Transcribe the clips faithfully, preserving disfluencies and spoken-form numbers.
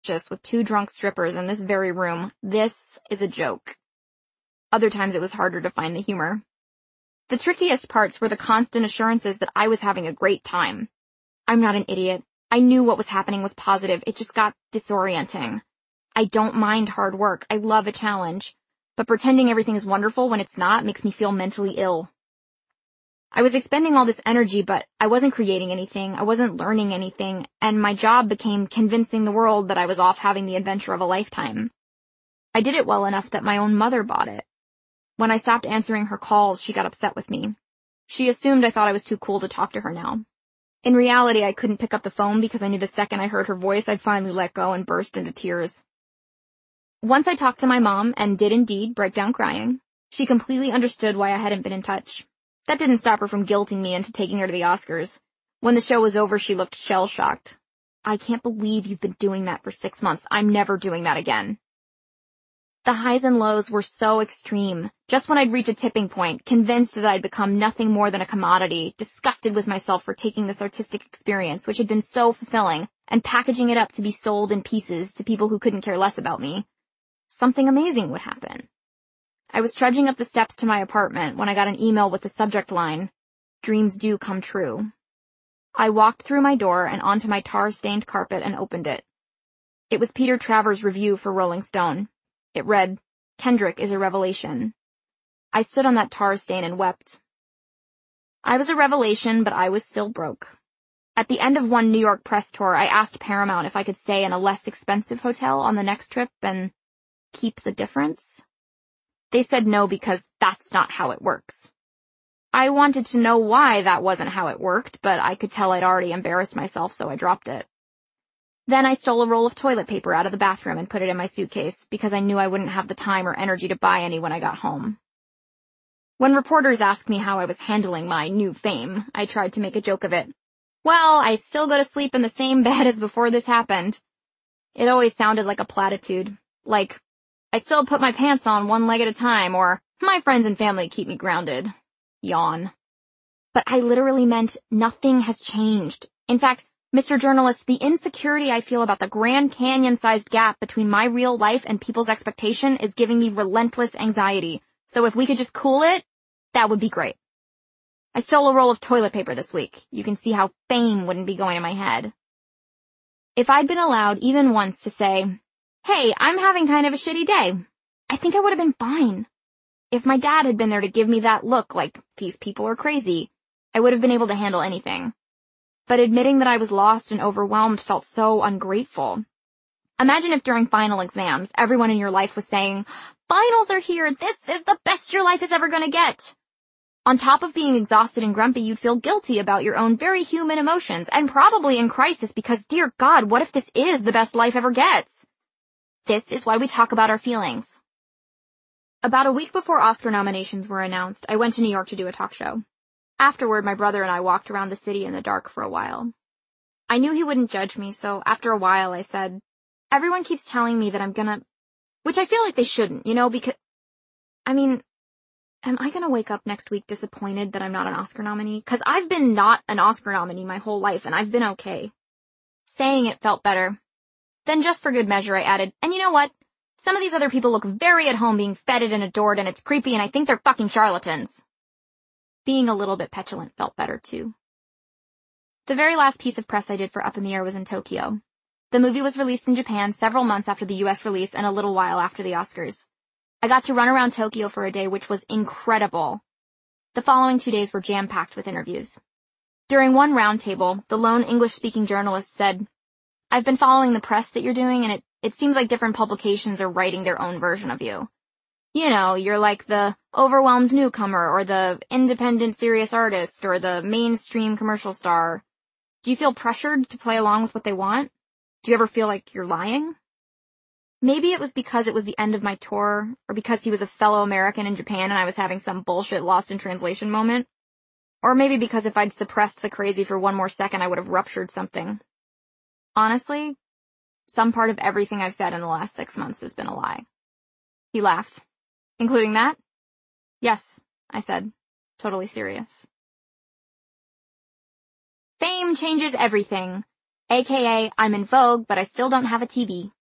with two drunk strippers in this very room. This is a joke. Other times it was harder to find the humor. The trickiest parts were the constant assurances that I was having a great time. I'm not an idiot. I knew what was happening was positive. It just got disorienting. I don't mind hard work. I love a challenge. But pretending everything is wonderful when it's not makes me feel mentally ill. I was expending all this energy, but I wasn't creating anything. I wasn't learning anything. And my job became convincing the world that I was off having the adventure of a lifetime. I did it well enough that my own mother bought it. When I stopped answering her calls, she got upset with me. She assumed I thought I was too cool to talk to her now. In reality, I couldn't pick up the phone because I knew the second I heard her voice, I'd finally let go and burst into tears. Once I talked to my mom and did indeed break down crying, she completely understood why I hadn't been in touch. That didn't stop her from guilting me into taking her to the Oscars. When the show was over, she looked shell-shocked. I can't believe you've been doing that for six months. I'm never doing that again. The highs and lows were so extreme. Just when I'd reach a tipping point, convinced that I'd become nothing more than a commodity, disgusted with myself for taking this artistic experience, which had been so fulfilling, and packaging it up to be sold in pieces to people who couldn't care less about me, something amazing would happen. I was trudging up the steps to my apartment when I got an email with the subject line, "Dreams do come true." I walked through my door and onto my tar-stained carpet and opened it. It was Peter Travers' review for Rolling Stone. It read, "Kendrick is a revelation." I stood on that tar stain and wept. I was a revelation, but I was still broke. At the end of one New York press tour, I asked Paramount if I could stay in a less expensive hotel on the next trip and keep the difference. They said no because that's not how it works. I wanted to know why that wasn't how it worked, but I could tell I'd already embarrassed myself, so I dropped it. Then I stole a roll of toilet paper out of the bathroom and put it in my suitcase because I knew I wouldn't have the time or energy to buy any when I got home. When reporters asked me how I was handling my new fame, I tried to make a joke of it. Well, I still go to sleep in the same bed as before this happened. It always sounded like a platitude, like, I still put my pants on one leg at a time, or my friends and family keep me grounded. Yawn. But I literally meant nothing has changed. In fact, Mister Journalist, the insecurity I feel about the Grand Canyon-sized gap between my real life and people's expectation is giving me relentless anxiety. So if we could just cool it, that would be great. I stole a roll of toilet paper this week. You can see how fame wouldn't be going in my head. If I'd been allowed even once to say, "Hey, I'm having kind of a shitty day," I think I would have been fine. If my dad had been there to give me that look like, these people are crazy, I would have been able to handle anything. But admitting that I was lost and overwhelmed felt so ungrateful. Imagine if during final exams, everyone in your life was saying, "Finals are here, this is the best your life is ever gonna get." On top of being exhausted and grumpy, you'd feel guilty about your own very human emotions, and probably in crisis because, dear God, what if this is the best life ever gets? This is why we talk about our feelings. About a week before Oscar nominations were announced, I went to New York to do a talk show. Afterward, my brother and I walked around the city in the dark for a while. I knew he wouldn't judge me, so after a while I said, "Everyone keeps telling me that I'm gonna," which I feel like they shouldn't, you know, because, I mean, am I gonna wake up next week disappointed that I'm not an Oscar nominee? Because I've been not an Oscar nominee my whole life, and I've been okay. Saying it felt better. Then just for good measure, I added, "And you know what? Some of these other people look very at home being feted and adored, and it's creepy, and I think they're fucking charlatans." Being a little bit petulant felt better, too. The very last piece of press I did for Up in the Air was in Tokyo. The movie was released in Japan several months after the U S release and a little while after the Oscars. I got to run around Tokyo for a day, which was incredible. The following two days were jam-packed with interviews. During one roundtable, the lone English-speaking journalist said, "I've been following the press that you're doing, and it, it seems like different publications are writing their own version of you. You know, you're like the overwhelmed newcomer or the independent serious artist or the mainstream commercial star. Do you feel pressured to play along with what they want? Do you ever feel like you're lying?" Maybe it was because it was the end of my tour, or because he was a fellow American in Japan and I was having some bullshit lost in translation moment. Or maybe because if I'd suppressed the crazy for one more second I would have ruptured something. Honestly, some part of everything I've said in the last six months has been a lie. He laughed. "Including that?" "Yes," I said, totally serious. Fame changes everything. aka I'm in vogue, but I still don't have a T V.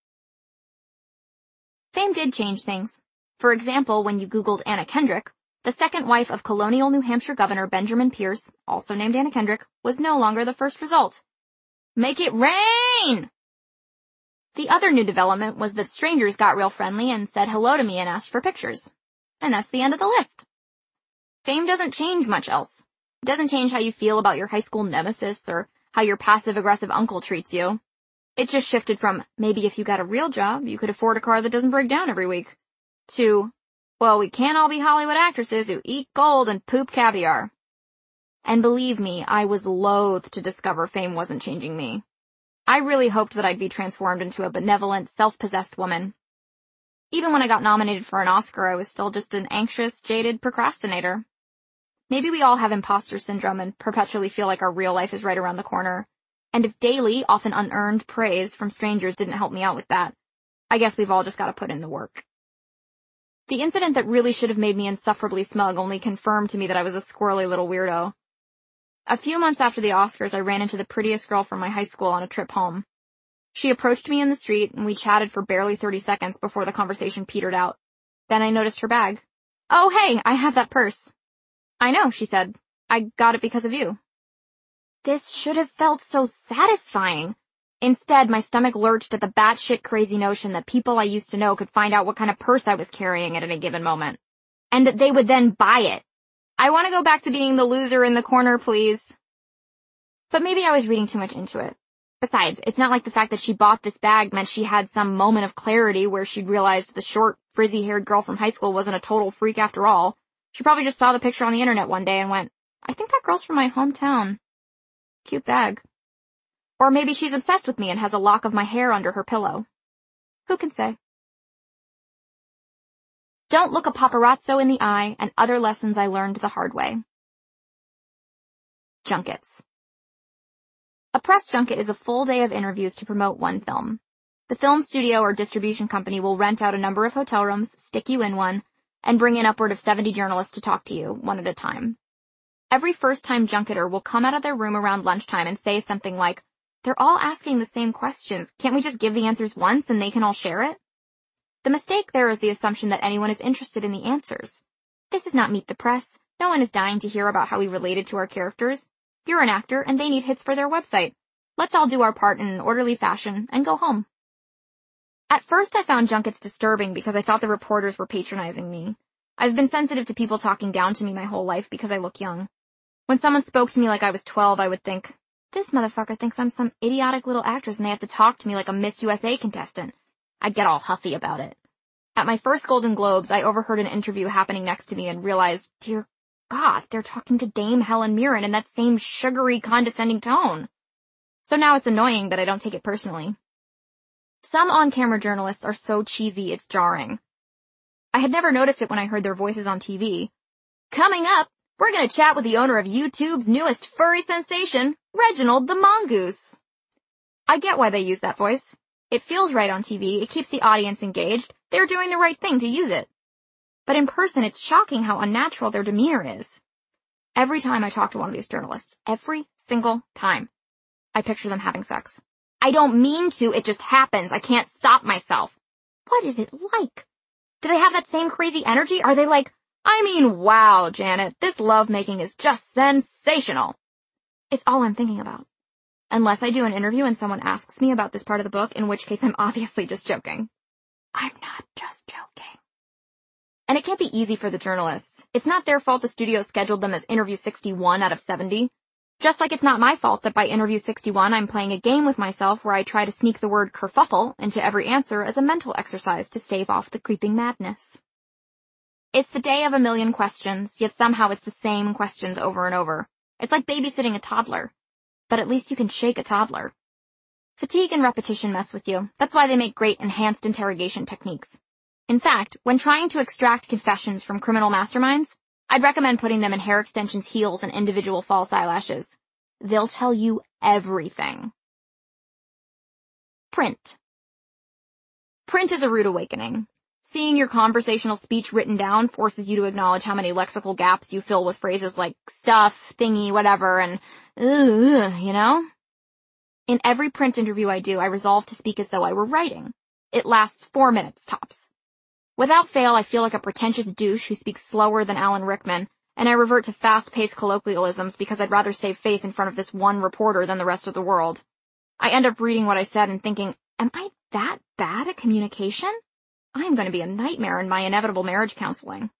Fame did change things. For example, when you Googled Anna Kendrick, the second wife of colonial New Hampshire Governor Benjamin Pierce, also named Anna Kendrick, was no longer the first result. Make it rain! The other new development was that strangers got real friendly and said hello to me and asked for pictures. And that's the end of the list. Fame doesn't change much else. It doesn't change how you feel about your high school nemesis or how your passive-aggressive uncle treats you. It just shifted from, maybe if you got a real job, you could afford a car that doesn't break down every week, to, well, we can't all be Hollywood actresses who eat gold and poop caviar. And believe me, I was loath to discover fame wasn't changing me. I really hoped that I'd be transformed into a benevolent, self-possessed woman. Even when I got nominated for an Oscar, I was still just an anxious, jaded procrastinator. Maybe we all have imposter syndrome and perpetually feel like our real life is right around the corner. And if daily, often unearned praise from strangers didn't help me out with that, I guess we've all just got to put in the work. The incident that really should have made me insufferably smug only confirmed to me that I was a squirrely little weirdo. A few months after the Oscars, I ran into the prettiest girl from my high school on a trip home. She approached me in the street, and we chatted for barely thirty seconds before the conversation petered out. Then I noticed her bag. Oh, hey, I have that purse. I know, she said. I got it because of you. This should have felt so satisfying. Instead, my stomach lurched at the batshit crazy notion that people I used to know could find out what kind of purse I was carrying at any given moment. And that they would then buy it. I want to go back to being the loser in the corner, please. But maybe I was reading too much into it. Besides, it's not like the fact that she bought this bag meant she had some moment of clarity where she'd realized the short, frizzy-haired girl from high school wasn't a total freak after all. She probably just saw the picture on the internet one day and went, I think that girl's from my hometown. Cute bag. Or maybe she's obsessed with me and has a lock of my hair under her pillow. Who can say? Don't look a paparazzo in the eye, and other lessons I learned the hard way. Junkets. A press junket is a full day of interviews to promote one film. The film studio or distribution company will rent out a number of hotel rooms, stick you in one, and bring in upward of seventy journalists to talk to you, one at a time. Every first-time junketer will come out of their room around lunchtime and say something like, they're all asking the same questions. Can't we just give the answers once and they can all share it? The mistake there is the assumption that anyone is interested in the answers. This is not Meet the Press. No one is dying to hear about how we related to our characters. You're an actor and they need hits for their website. Let's all do our part in an orderly fashion and go home. At first I found junkets disturbing because I thought the reporters were patronizing me. I've been sensitive to people talking down to me my whole life because I look young. When someone spoke to me like I was twelve, I would think, this motherfucker thinks I'm some idiotic little actress and they have to talk to me like a Miss U S A contestant. I'd get all huffy about it. At my first Golden Globes, I overheard an interview happening next to me and realized, dear God, they're talking to Dame Helen Mirren in that same sugary, condescending tone. So now it's annoying, but I don't take it personally. Some on-camera journalists are so cheesy, it's jarring. I had never noticed it when I heard their voices on T V. Coming up, we're going to chat with the owner of YouTube's newest furry sensation, Reginald the Mongoose. I get why they use that voice. It feels right on T V, it keeps the audience engaged, they're doing the right thing to use it. But in person, it's shocking how unnatural their demeanor is. Every time I talk to one of these journalists, every single time, I picture them having sex. I don't mean to, it just happens, I can't stop myself. What is it like? Do they have that same crazy energy? Are they like, I mean, wow, Janet, this lovemaking is just sensational. It's all I'm thinking about. Unless I do an interview and someone asks me about this part of the book, in which case I'm obviously just joking. I'm not just joking. And it can't be easy for the journalists. It's not their fault the studio scheduled them as interview sixty-one out of seventy. Just like it's not my fault that by interview sixty-one I'm playing a game with myself where I try to sneak the word kerfuffle into every answer as a mental exercise to stave off the creeping madness. It's the day of a million questions, yet somehow it's the same questions over and over. It's like babysitting a toddler. But at least you can shake a toddler. Fatigue and repetition mess with you. That's why they make great enhanced interrogation techniques. In fact, when trying to extract confessions from criminal masterminds, I'd recommend putting them in hair extensions, heels, and individual false eyelashes. They'll tell you everything. Print. Print is a rude awakening. Seeing your conversational speech written down forces you to acknowledge how many lexical gaps you fill with phrases like stuff, thingy, whatever, and ugh, you know? In every print interview I do, I resolve to speak as though I were writing. It lasts four minutes tops. Without fail, I feel like a pretentious douche who speaks slower than Alan Rickman, and I revert to fast-paced colloquialisms because I'd rather save face in front of this one reporter than the rest of the world. I end up reading what I said and thinking, am I that bad at communication? I'm going to be a nightmare in my inevitable marriage counseling.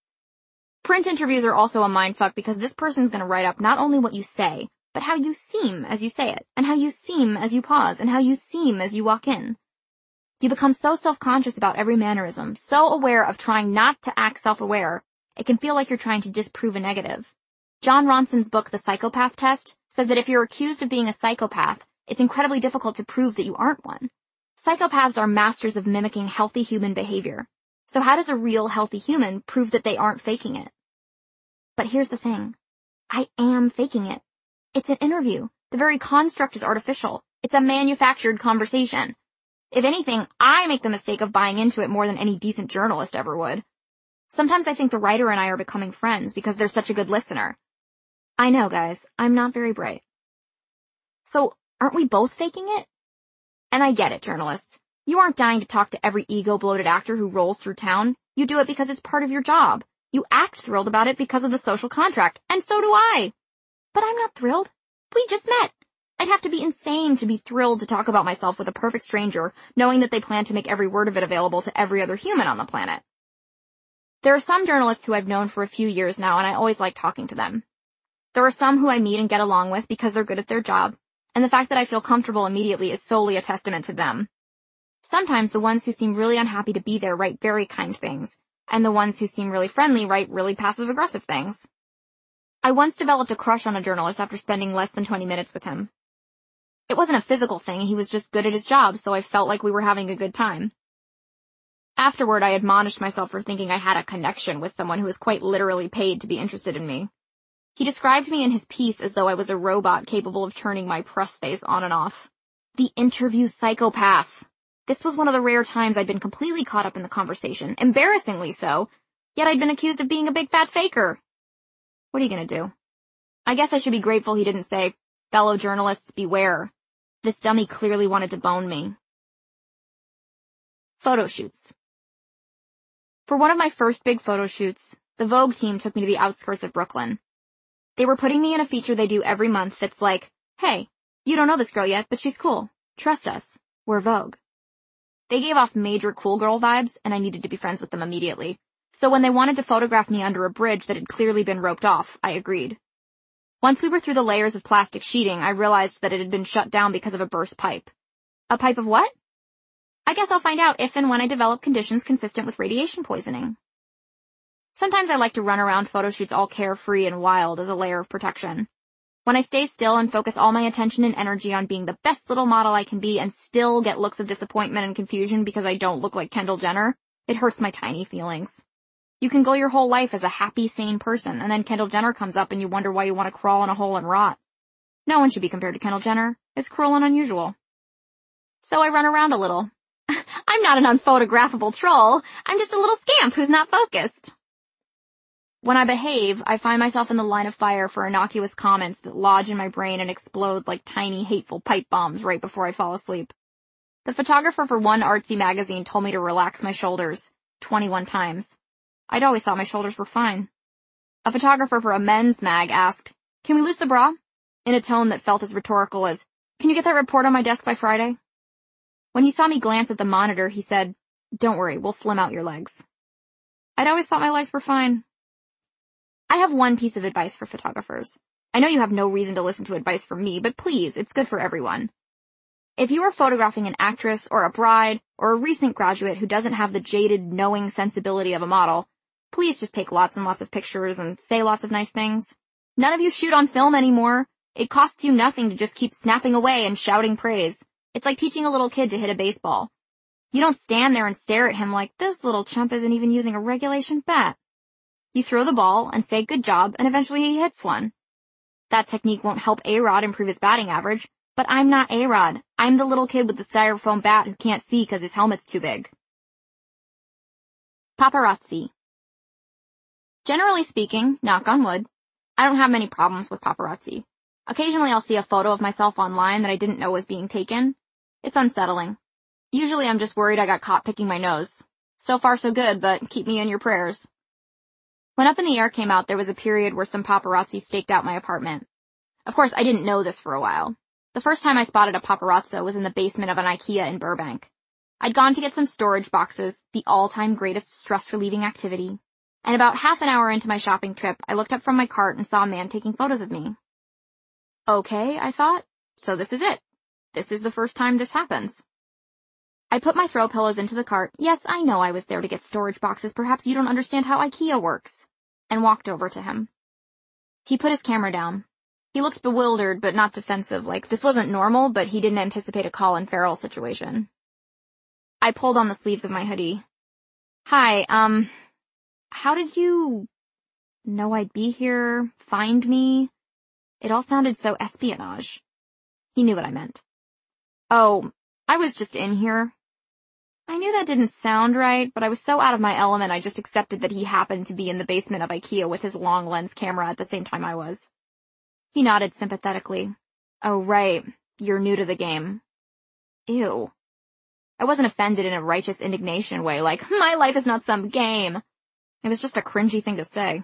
Print interviews are also a mindfuck because this person's going to write up not only what you say, but how you seem as you say it, and how you seem as you pause, and how you seem as you walk in. You become so self-conscious about every mannerism, so aware of trying not to act self-aware, it can feel like you're trying to disprove a negative. John Ronson's book, The Psychopath Test, says that if you're accused of being a psychopath, it's incredibly difficult to prove that you aren't one. Psychopaths are masters of mimicking healthy human behavior. So how does a real healthy human prove that they aren't faking it? But here's the thing. I am faking it. It's an interview. The very construct is artificial. It's a manufactured conversation. If anything, I make the mistake of buying into it more than any decent journalist ever would. Sometimes I think the writer and I are becoming friends because they're such a good listener. I know, guys, I'm not very bright. So, aren't we both faking it? And I get it, journalists. You aren't dying to talk to every ego-bloated actor who rolls through town. You do it because it's part of your job. You act thrilled about it because of the social contract, and so do I. But I'm not thrilled. We just met. I'd have to be insane to be thrilled to talk about myself with a perfect stranger, knowing that they plan to make every word of it available to every other human on the planet. There are some journalists who I've known for a few years now, and I always like talking to them. There are some who I meet and get along with because they're good at their job, and the fact that I feel comfortable immediately is solely a testament to them. Sometimes the ones who seem really unhappy to be there write very kind things, and the ones who seem really friendly write really passive-aggressive things. I once developed a crush on a journalist after spending less than twenty minutes with him. It wasn't a physical thing, he was just good at his job, so I felt like we were having a good time. Afterward, I admonished myself for thinking I had a connection with someone who was quite literally paid to be interested in me. He described me in his piece as though I was a robot capable of turning my press face on and off. The interview psychopath. This was one of the rare times I'd been completely caught up in the conversation, embarrassingly so, yet I'd been accused of being a big fat faker. What are you gonna do? I guess I should be grateful he didn't say, fellow journalists, beware. This dummy clearly wanted to bone me. Photo shoots. For one of my first big photo shoots, the Vogue team took me to the outskirts of Brooklyn. They were putting me in a feature they do every month that's like, hey, you don't know this girl yet, but she's cool. Trust us. We're Vogue. They gave off major cool girl vibes, and I needed to be friends with them immediately. So when they wanted to photograph me under a bridge that had clearly been roped off, I agreed. Once we were through the layers of plastic sheeting, I realized that it had been shut down because of a burst pipe. A pipe of what? I guess I'll find out if and when I develop conditions consistent with radiation poisoning. Sometimes I like to run around photo shoots all carefree and wild as a layer of protection. When I stay still and focus all my attention and energy on being the best little model I can be and still get looks of disappointment and confusion because I don't look like Kendall Jenner, it hurts my tiny feelings. You can go your whole life as a happy, sane person, and then Kendall Jenner comes up and you wonder why you want to crawl in a hole and rot. No one should be compared to Kendall Jenner. It's cruel and unusual. So I run around a little. I'm not an unphotographable troll. I'm just a little scamp who's not focused. When I behave, I find myself in the line of fire for innocuous comments that lodge in my brain and explode like tiny, hateful pipe bombs right before I fall asleep. The photographer for one artsy magazine told me to relax my shoulders twenty-one times. I'd always thought my shoulders were fine. A photographer for a men's mag asked, "Can we lose the bra?" in a tone that felt as rhetorical as, "Can you get that report on my desk by Friday?" When he saw me glance at the monitor, he said, "Don't worry, we'll slim out your legs." I'd always thought my legs were fine. I have one piece of advice for photographers. I know you have no reason to listen to advice from me, but please, it's good for everyone. If you are photographing an actress or a bride or a recent graduate who doesn't have the jaded, knowing sensibility of a model, please just take lots and lots of pictures and say lots of nice things. None of you shoot on film anymore. It costs you nothing to just keep snapping away and shouting praise. It's like teaching a little kid to hit a baseball. You don't stand there and stare at him like, this little chump isn't even using a regulation bat. You throw the ball and say good job, and eventually he hits one. That technique won't help A-Rod improve his batting average, but I'm not A-Rod. I'm the little kid with the styrofoam bat who can't see because his helmet's too big. Paparazzi. Generally speaking, knock on wood, I don't have many problems with paparazzi. Occasionally I'll see a photo of myself online that I didn't know was being taken. It's unsettling. Usually I'm just worried I got caught picking my nose. So far so good, but keep me in your prayers. When Up in the Air came out, there was a period where some paparazzi staked out my apartment. Of course, I didn't know this for a while. The first time I spotted a paparazzo was in the basement of an IKEA in Burbank. I'd gone to get some storage boxes, the all-time greatest stress-relieving activity. And about half an hour into my shopping trip, I looked up from my cart and saw a man taking photos of me. Okay, I thought. So this is it. This is the first time this happens. I put my throw pillows into the cart. Yes, I know I was there to get storage boxes. Perhaps you don't understand how IKEA works. And walked over to him. He put his camera down. He looked bewildered, but not defensive, like this wasn't normal, but he didn't anticipate a Colin Farrell situation. I pulled on the sleeves of my hoodie. Hi, um, how did you know I'd be here? Find me? It all sounded so espionage. He knew what I meant. Oh, I was just in here. I knew that didn't sound right, but I was so out of my element I just accepted that he happened to be in the basement of IKEA with his long lens camera at the same time I was. He nodded sympathetically. Oh, right. You're new to the game. Ew. I wasn't offended in a righteous indignation way, like, my life is not some game. It was just a cringy thing to say.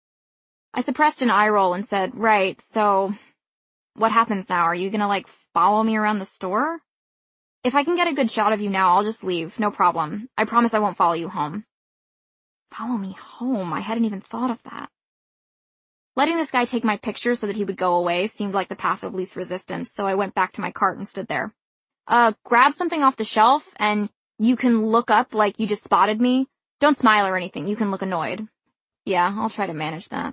I suppressed an eye roll and said, right, so what happens now? Are you gonna, like, follow me around the store? If I can get a good shot of you now, I'll just leave. No problem. I promise I won't follow you home. Follow me home? I hadn't even thought of that. Letting this guy take my picture so that he would go away seemed like the path of least resistance, so I went back to my cart and stood there. Uh, grab something off the shelf, and you can look up like you just spotted me. Don't smile or anything. You can look annoyed. Yeah, I'll try to manage that.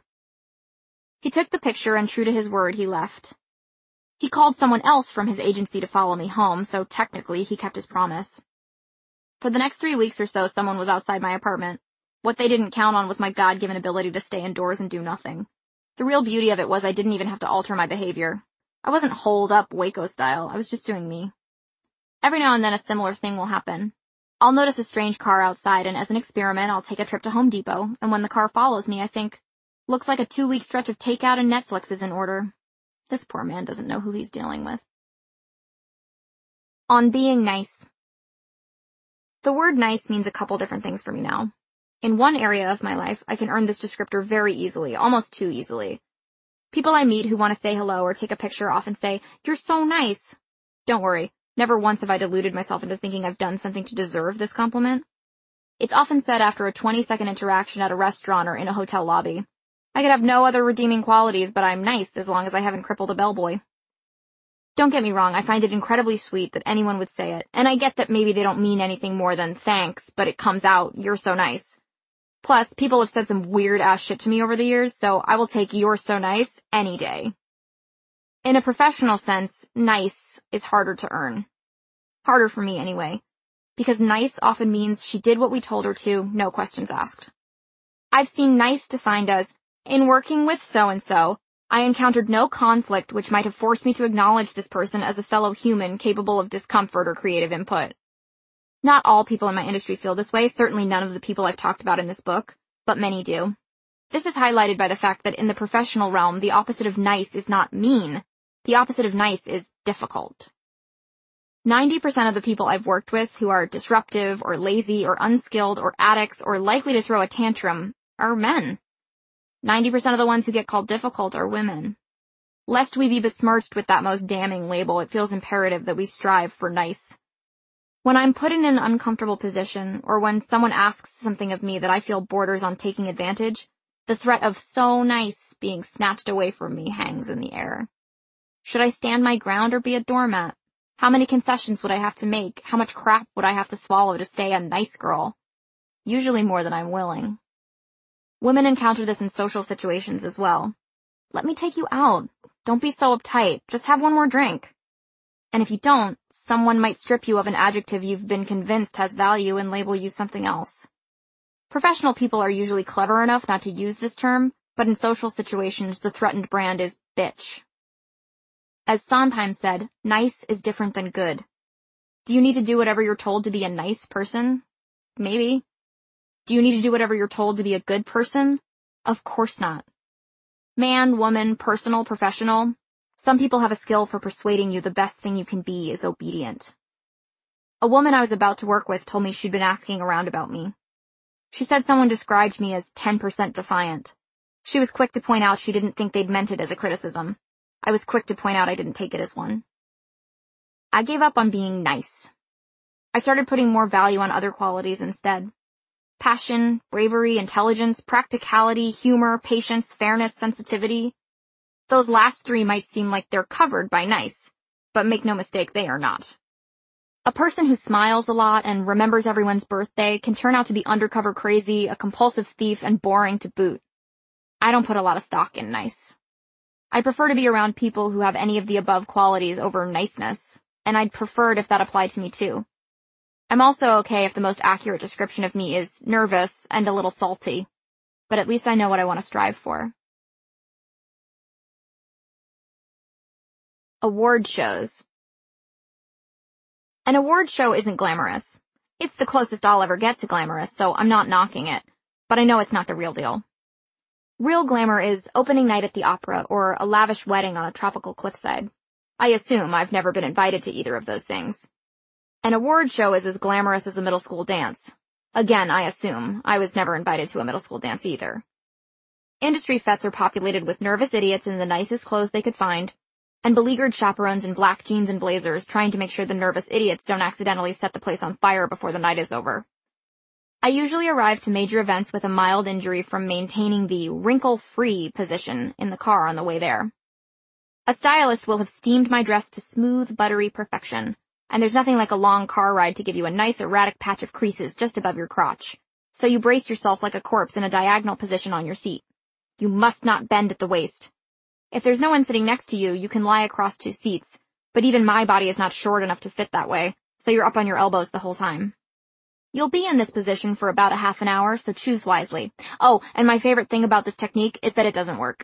He took the picture, and true to his word, he left. He called someone else from his agency to follow me home, so technically he kept his promise. For the next three weeks or so, someone was outside my apartment. What they didn't count on was my God-given ability to stay indoors and do nothing. The real beauty of it was I didn't even have to alter my behavior. I wasn't holed up Waco style. I was just doing me. Every now and then a similar thing will happen. I'll notice a strange car outside, and as an experiment, I'll take a trip to Home Depot, and when the car follows me, I think, looks like a two-week stretch of takeout and Netflix is in order. This poor man doesn't know who he's dealing with. On being nice. The word nice means a couple different things for me now. In one area of my life, I can earn this descriptor very easily, almost too easily. People I meet who want to say hello or take a picture often say, "You're so nice." Don't worry, never once have I deluded myself into thinking I've done something to deserve this compliment. It's often said after a twenty-second interaction at a restaurant or in a hotel lobby. I could have no other redeeming qualities, but I'm nice as long as I haven't crippled a bellboy. Don't get me wrong, I find it incredibly sweet that anyone would say it, and I get that maybe they don't mean anything more than thanks, but it comes out, "You're so nice." Plus, people have said some weird-ass shit to me over the years, so I will take "you're so nice" any day. In a professional sense, nice is harder to earn. Harder for me, anyway. Because nice often means she did what we told her to, no questions asked. I've seen nice defined as, in working with so-and-so, I encountered no conflict which might have forced me to acknowledge this person as a fellow human capable of discomfort or creative input. Not all people in my industry feel this way, certainly none of the people I've talked about in this book, but many do. This is highlighted by the fact that in the professional realm, the opposite of nice is not mean. The opposite of nice is difficult. ninety percent of the people I've worked with who are disruptive or lazy or unskilled or addicts or likely to throw a tantrum are men. ninety percent of the ones who get called difficult are women. Lest we be besmirched with that most damning label, it feels imperative that we strive for nice. When I'm put in an uncomfortable position, or when someone asks something of me that I feel borders on taking advantage, the threat of "so nice" being snatched away from me hangs in the air. Should I stand my ground or be a doormat? How many concessions would I have to make? How much crap would I have to swallow to stay a nice girl? Usually more than I'm willing. Women encounter this in social situations as well. Let me take you out. Don't be so uptight. Just have one more drink. And if you don't, someone might strip you of an adjective you've been convinced has value and label you something else. Professional people are usually clever enough not to use this term, but in social situations, the threatened brand is bitch. As Sondheim said, nice is different than good. Do you need to do whatever you're told to be a nice person? Maybe. Do you need to do whatever you're told to be a good person? Of course not. Man, woman, personal, professional, Some people have a skill for persuading you the best thing you can be is obedient. A woman I was about to work with told me she'd been asking around about me. She said someone described me as ten percent defiant. She was quick to point out she didn't think they'd meant it as a criticism. I was quick to point out I didn't take it as one. I gave up on being nice. I started putting more value on other qualities instead. Passion, bravery, intelligence, practicality, humor, patience, fairness, sensitivity. Those last three might seem like they're covered by nice, but make no mistake, they are not. A person who smiles a lot and remembers everyone's birthday can turn out to be undercover crazy, a compulsive thief, and boring to boot. I don't put a lot of stock in nice. I prefer to be around people who have any of the above qualities over niceness, and I'd prefer it if that applied to me too. I'm also okay if the most accurate description of me is nervous and a little salty, but at least I know what I want to strive for. Award shows. An award show isn't glamorous. It's the closest I'll ever get to glamorous, so I'm not knocking it, but I know it's not the real deal. Real glamour is opening night at the opera or a lavish wedding on a tropical cliffside. I assume I've never been invited to either of those things. An award show is as glamorous as a middle school dance. Again, I assume I was never invited to a middle school dance either. Industry fetes are populated with nervous idiots in the nicest clothes they could find, and beleaguered chaperones in black jeans and blazers trying to make sure the nervous idiots don't accidentally set the place on fire before the night is over. I usually arrive to major events with a mild injury from maintaining the wrinkle-free position in the car on the way there. A stylist will have steamed my dress to smooth, buttery perfection, and there's nothing like a long car ride to give you a nice erratic patch of creases just above your crotch, so you brace yourself like a corpse in a diagonal position on your seat. You must not bend at the waist. If there's no one sitting next to you, you can lie across two seats, but even my body is not short enough to fit that way, so you're up on your elbows the whole time. You'll be in this position for about a half an hour, so choose wisely. Oh, and my favorite thing about this technique is that it doesn't work.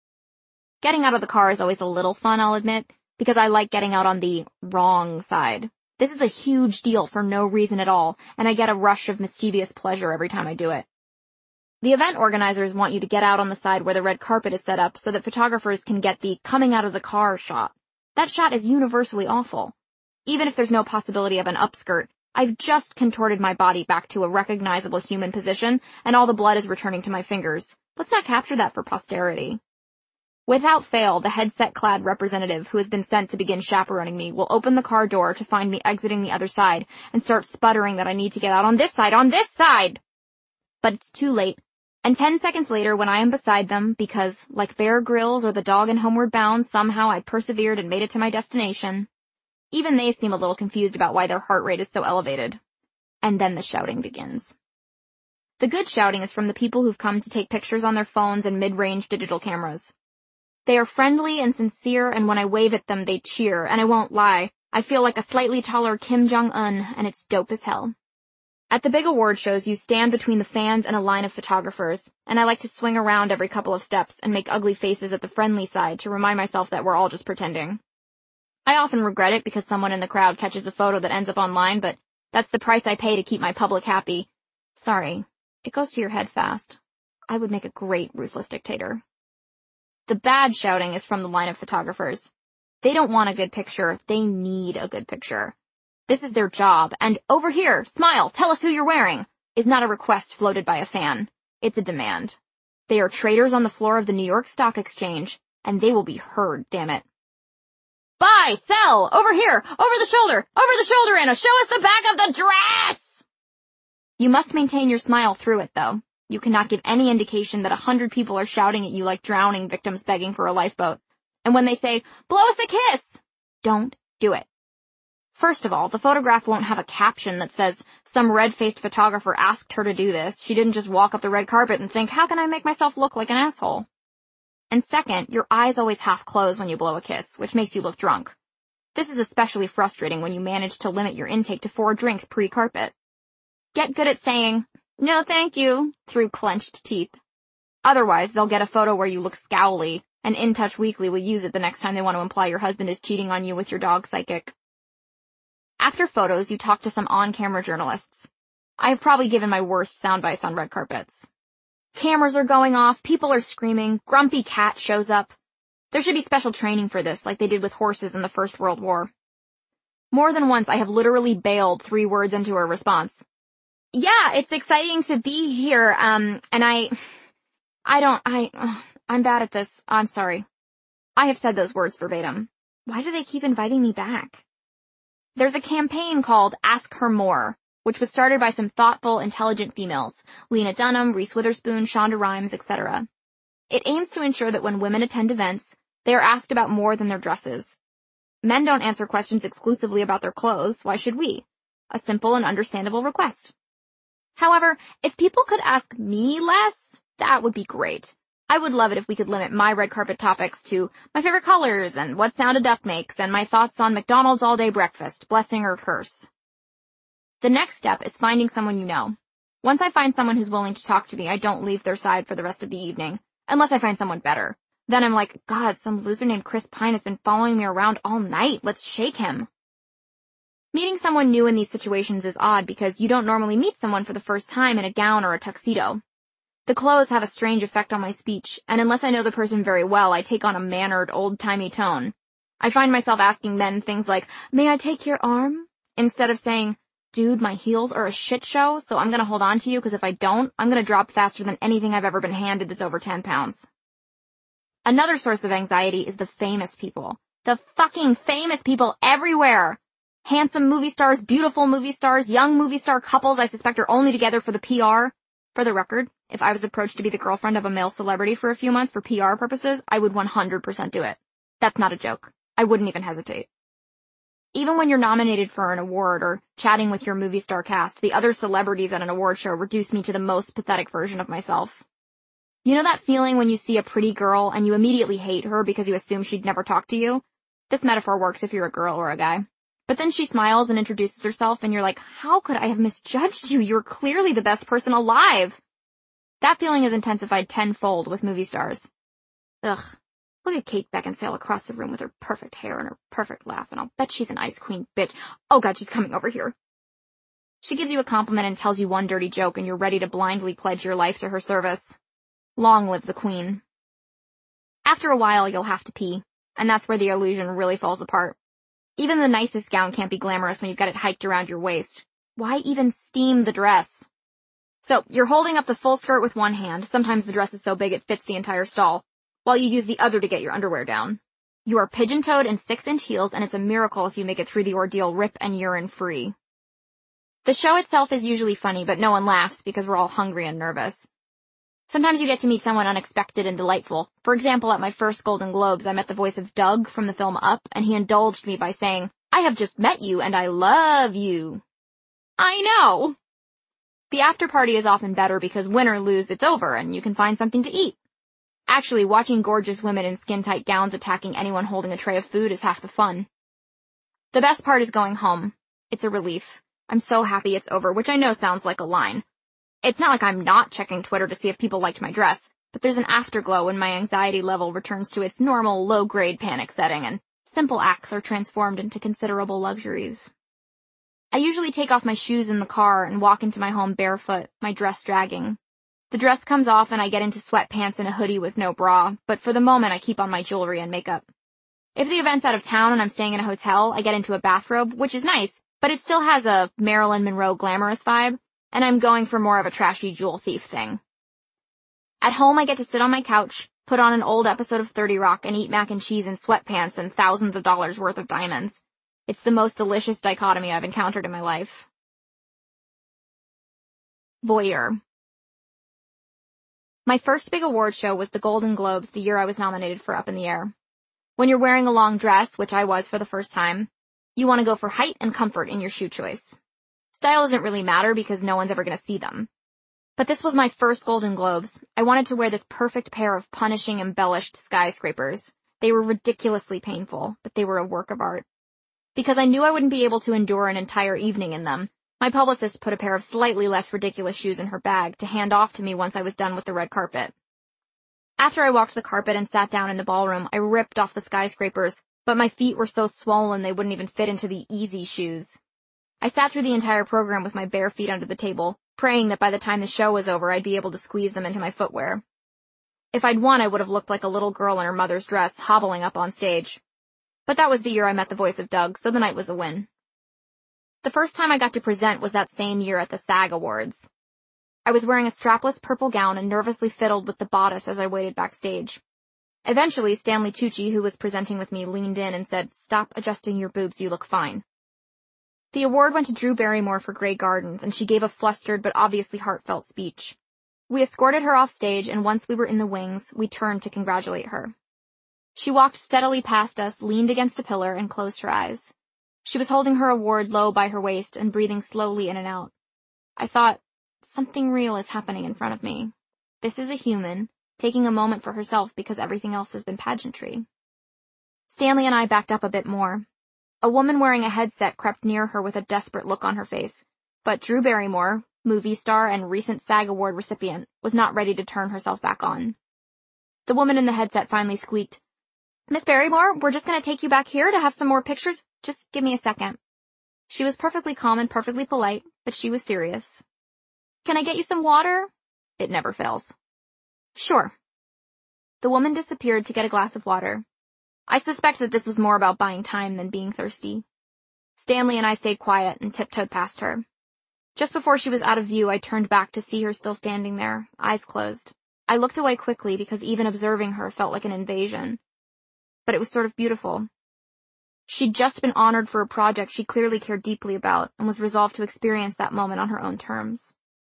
Getting out of the car is always a little fun, I'll admit, because I like getting out on the wrong side. This is a huge deal for no reason at all, and I get a rush of mischievous pleasure every time I do it. The event organizers want you to get out on the side where the red carpet is set up so that photographers can get the coming out of the car shot. That shot is universally awful. Even if there's no possibility of an upskirt, I've just contorted my body back to a recognizable human position, and all the blood is returning to my fingers. Let's not capture that for posterity. Without fail, the headset-clad representative who has been sent to begin chaperoning me will open the car door to find me exiting the other side and start sputtering that I need to get out on this side, on this side! But it's too late. And ten seconds later, when I am beside them, because, like Bear Grylls or the dog in Homeward Bound, somehow I persevered and made it to my destination, even they seem a little confused about why their heart rate is so elevated. And then the shouting begins. The good shouting is from the people who've come to take pictures on their phones and mid-range digital cameras. They are friendly and sincere, and when I wave at them, they cheer, and I won't lie, I feel like a slightly taller Kim Jong-un, and it's dope as hell. At the big award shows, you stand between the fans and a line of photographers, and I like to swing around every couple of steps and make ugly faces at the friendly side to remind myself that we're all just pretending. I often regret it because someone in the crowd catches a photo that ends up online, but that's the price I pay to keep my public happy. Sorry, it goes to your head fast. I would make a great ruthless dictator. The bad shouting is from the line of photographers. They don't want a good picture, they need a good picture. This is their job, and over here, smile, tell us who you're wearing, is not a request floated by a fan. It's a demand. They are traders on the floor of the New York Stock Exchange, and they will be heard, damn it. Buy, sell, over here, over the shoulder, over the shoulder, Anna, show us the back of the dress! You must maintain your smile through it, though. You cannot give any indication that a hundred people are shouting at you like drowning victims begging for a lifeboat. And when they say, blow us a kiss, don't do it. First of all, the photograph won't have a caption that says, some red-faced photographer asked her to do this. She didn't just walk up the red carpet and think, how can I make myself look like an asshole? And second, your eyes always half close when you blow a kiss, which makes you look drunk. This is especially frustrating when you manage to limit your intake to four drinks pre-carpet. Get good at saying, no thank you, through clenched teeth. Otherwise, they'll get a photo where you look scowly, and In Touch Weekly will use it the next time they want to imply your husband is cheating on you with your dog psychic. After photos, you talk to some on-camera journalists. I have probably given my worst soundbites on red carpets. Cameras are going off, people are screaming, Grumpy Cat shows up. There should be special training for this, like they did with horses in the First World War. More than once, I have literally bailed three words into her response. Yeah, it's exciting to be here, um, and I, I don't, I, uh, I'm bad at this. I'm sorry. I have said those words verbatim. Why do they keep inviting me back? There's a campaign called Ask Her More, which was started by some thoughtful, intelligent females, Lena Dunham, Reese Witherspoon, Shonda Rhimes, et cetera. It aims to ensure that when women attend events, they are asked about more than their dresses. Men don't answer questions exclusively about their clothes. Why should we? A simple and understandable request. However, if people could ask me less, that would be great. I would love it if we could limit my red carpet topics to my favorite colors and what sound a duck makes and my thoughts on McDonald's all-day breakfast, blessing or curse. The next step is finding someone you know. Once I find someone who's willing to talk to me, I don't leave their side for the rest of the evening, unless I find someone better. Then I'm like, God, some loser named Chris Pine has been following me around all night. Let's shake him. Meeting someone new in these situations is odd because you don't normally meet someone for the first time in a gown or a tuxedo. The clothes have a strange effect on my speech, and unless I know the person very well, I take on a mannered, old-timey tone. I find myself asking men things like, may I take your arm? Instead of saying, dude, my heels are a shit show, so I'm gonna hold on to you because if I don't, I'm gonna drop faster than anything I've ever been handed that's over ten pounds. Another source of anxiety is the famous people. The fucking famous people everywhere! Handsome movie stars, beautiful movie stars, young movie star couples I suspect are only together for the P R. For the record, if I was approached to be the girlfriend of a male celebrity for a few months for P R purposes, I would one hundred percent do it. That's not a joke. I wouldn't even hesitate. Even when you're nominated for an award or chatting with your movie star cast, the other celebrities at an award show reduce me to the most pathetic version of myself. You know that feeling when you see a pretty girl and you immediately hate her because you assume she'd never talk to you? This metaphor works if you're a girl or a guy. But then she smiles and introduces herself and you're like, how could I have misjudged you? You're clearly the best person alive. That feeling is intensified tenfold with movie stars. Ugh. Look at Kate Beckinsale across the room with her perfect hair and her perfect laugh, and I'll bet she's an ice queen bitch. Oh God, she's coming over here. She gives you a compliment and tells you one dirty joke and you're ready to blindly pledge your life to her service. Long live the queen. After a while, you'll have to pee, and that's where the illusion really falls apart. Even the nicest gown can't be glamorous when you've got it hiked around your waist. Why even steam the dress? So, you're holding up the full skirt with one hand, sometimes the dress is so big it fits the entire stall, while you use the other to get your underwear down. You are pigeon-toed in six-inch heels, and it's a miracle if you make it through the ordeal rip and urine-free. The show itself is usually funny, but no one laughs because we're all hungry and nervous. Sometimes you get to meet someone unexpected and delightful. For example, at my first Golden Globes, I met the voice of Doug from the film Up, and he indulged me by saying, I have just met you, and I love you. I know! The after party is often better because win or lose, it's over, and you can find something to eat. Actually, watching gorgeous women in skin-tight gowns attacking anyone holding a tray of food is half the fun. The best part is going home. It's a relief. I'm so happy it's over, which I know sounds like a line. It's not like I'm not checking Twitter to see if people liked my dress, but there's an afterglow when my anxiety level returns to its normal low-grade panic setting and simple acts are transformed into considerable luxuries. I usually take off my shoes in the car and walk into my home barefoot, my dress dragging. The dress comes off and I get into sweatpants and a hoodie with no bra, but for the moment I keep on my jewelry and makeup. If the event's out of town and I'm staying in a hotel, I get into a bathrobe, which is nice, but it still has a Marilyn Monroe glamorous vibe. And I'm going for more of a trashy jewel thief thing. At home, I get to sit on my couch, put on an old episode of thirty Rock, and eat mac and cheese in sweatpants and thousands of dollars worth of diamonds. It's the most delicious dichotomy I've encountered in my life. Voyeur. My first big award show was the Golden Globes the year I was nominated for Up in the Air. When you're wearing a long dress, which I was for the first time, you want to go for height and comfort in your shoe choice. Style doesn't really matter because no one's ever going to see them. But this was my first Golden Globes. I wanted to wear this perfect pair of punishing, embellished skyscrapers. They were ridiculously painful, but they were a work of art. Because I knew I wouldn't be able to endure an entire evening in them, my publicist put a pair of slightly less ridiculous shoes in her bag to hand off to me once I was done with the red carpet. After I walked the carpet and sat down in the ballroom, I ripped off the skyscrapers, but my feet were so swollen they wouldn't even fit into the easy shoes. I sat through the entire program with my bare feet under the table, praying that by the time the show was over I'd be able to squeeze them into my footwear. If I'd won, I would have looked like a little girl in her mother's dress, hobbling up on stage. But that was the year I met the voice of Doug, so the night was a win. The first time I got to present was that same year at the SAG Awards. I was wearing a strapless purple gown and nervously fiddled with the bodice as I waited backstage. Eventually, Stanley Tucci, who was presenting with me, leaned in and said, "Stop adjusting your boobs, you look fine." The award went to Drew Barrymore for Grey Gardens, and she gave a flustered but obviously heartfelt speech. We escorted her off stage, and once we were in the wings, we turned to congratulate her. She walked steadily past us, leaned against a pillar, and closed her eyes. She was holding her award low by her waist and breathing slowly in and out. I thought, something real is happening in front of me. This is a human, taking a moment for herself because everything else has been pageantry. Stanley and I backed up a bit more. A woman wearing a headset crept near her with a desperate look on her face, but Drew Barrymore, movie star and recent SAG Award recipient, was not ready to turn herself back on. The woman in the headset finally squeaked, "Miss Barrymore, we're just going to take you back here to have some more pictures. Just give me a second." She was perfectly calm and perfectly polite, but she was serious. "Can I get you some water?" It never fails. "Sure." The woman disappeared to get a glass of water. I suspect that this was more about buying time than being thirsty. Stanley and I stayed quiet and tiptoed past her. Just before she was out of view, I turned back to see her still standing there, eyes closed. I looked away quickly because even observing her felt like an invasion. But it was sort of beautiful. She'd just been honored for a project she clearly cared deeply about and was resolved to experience that moment on her own terms.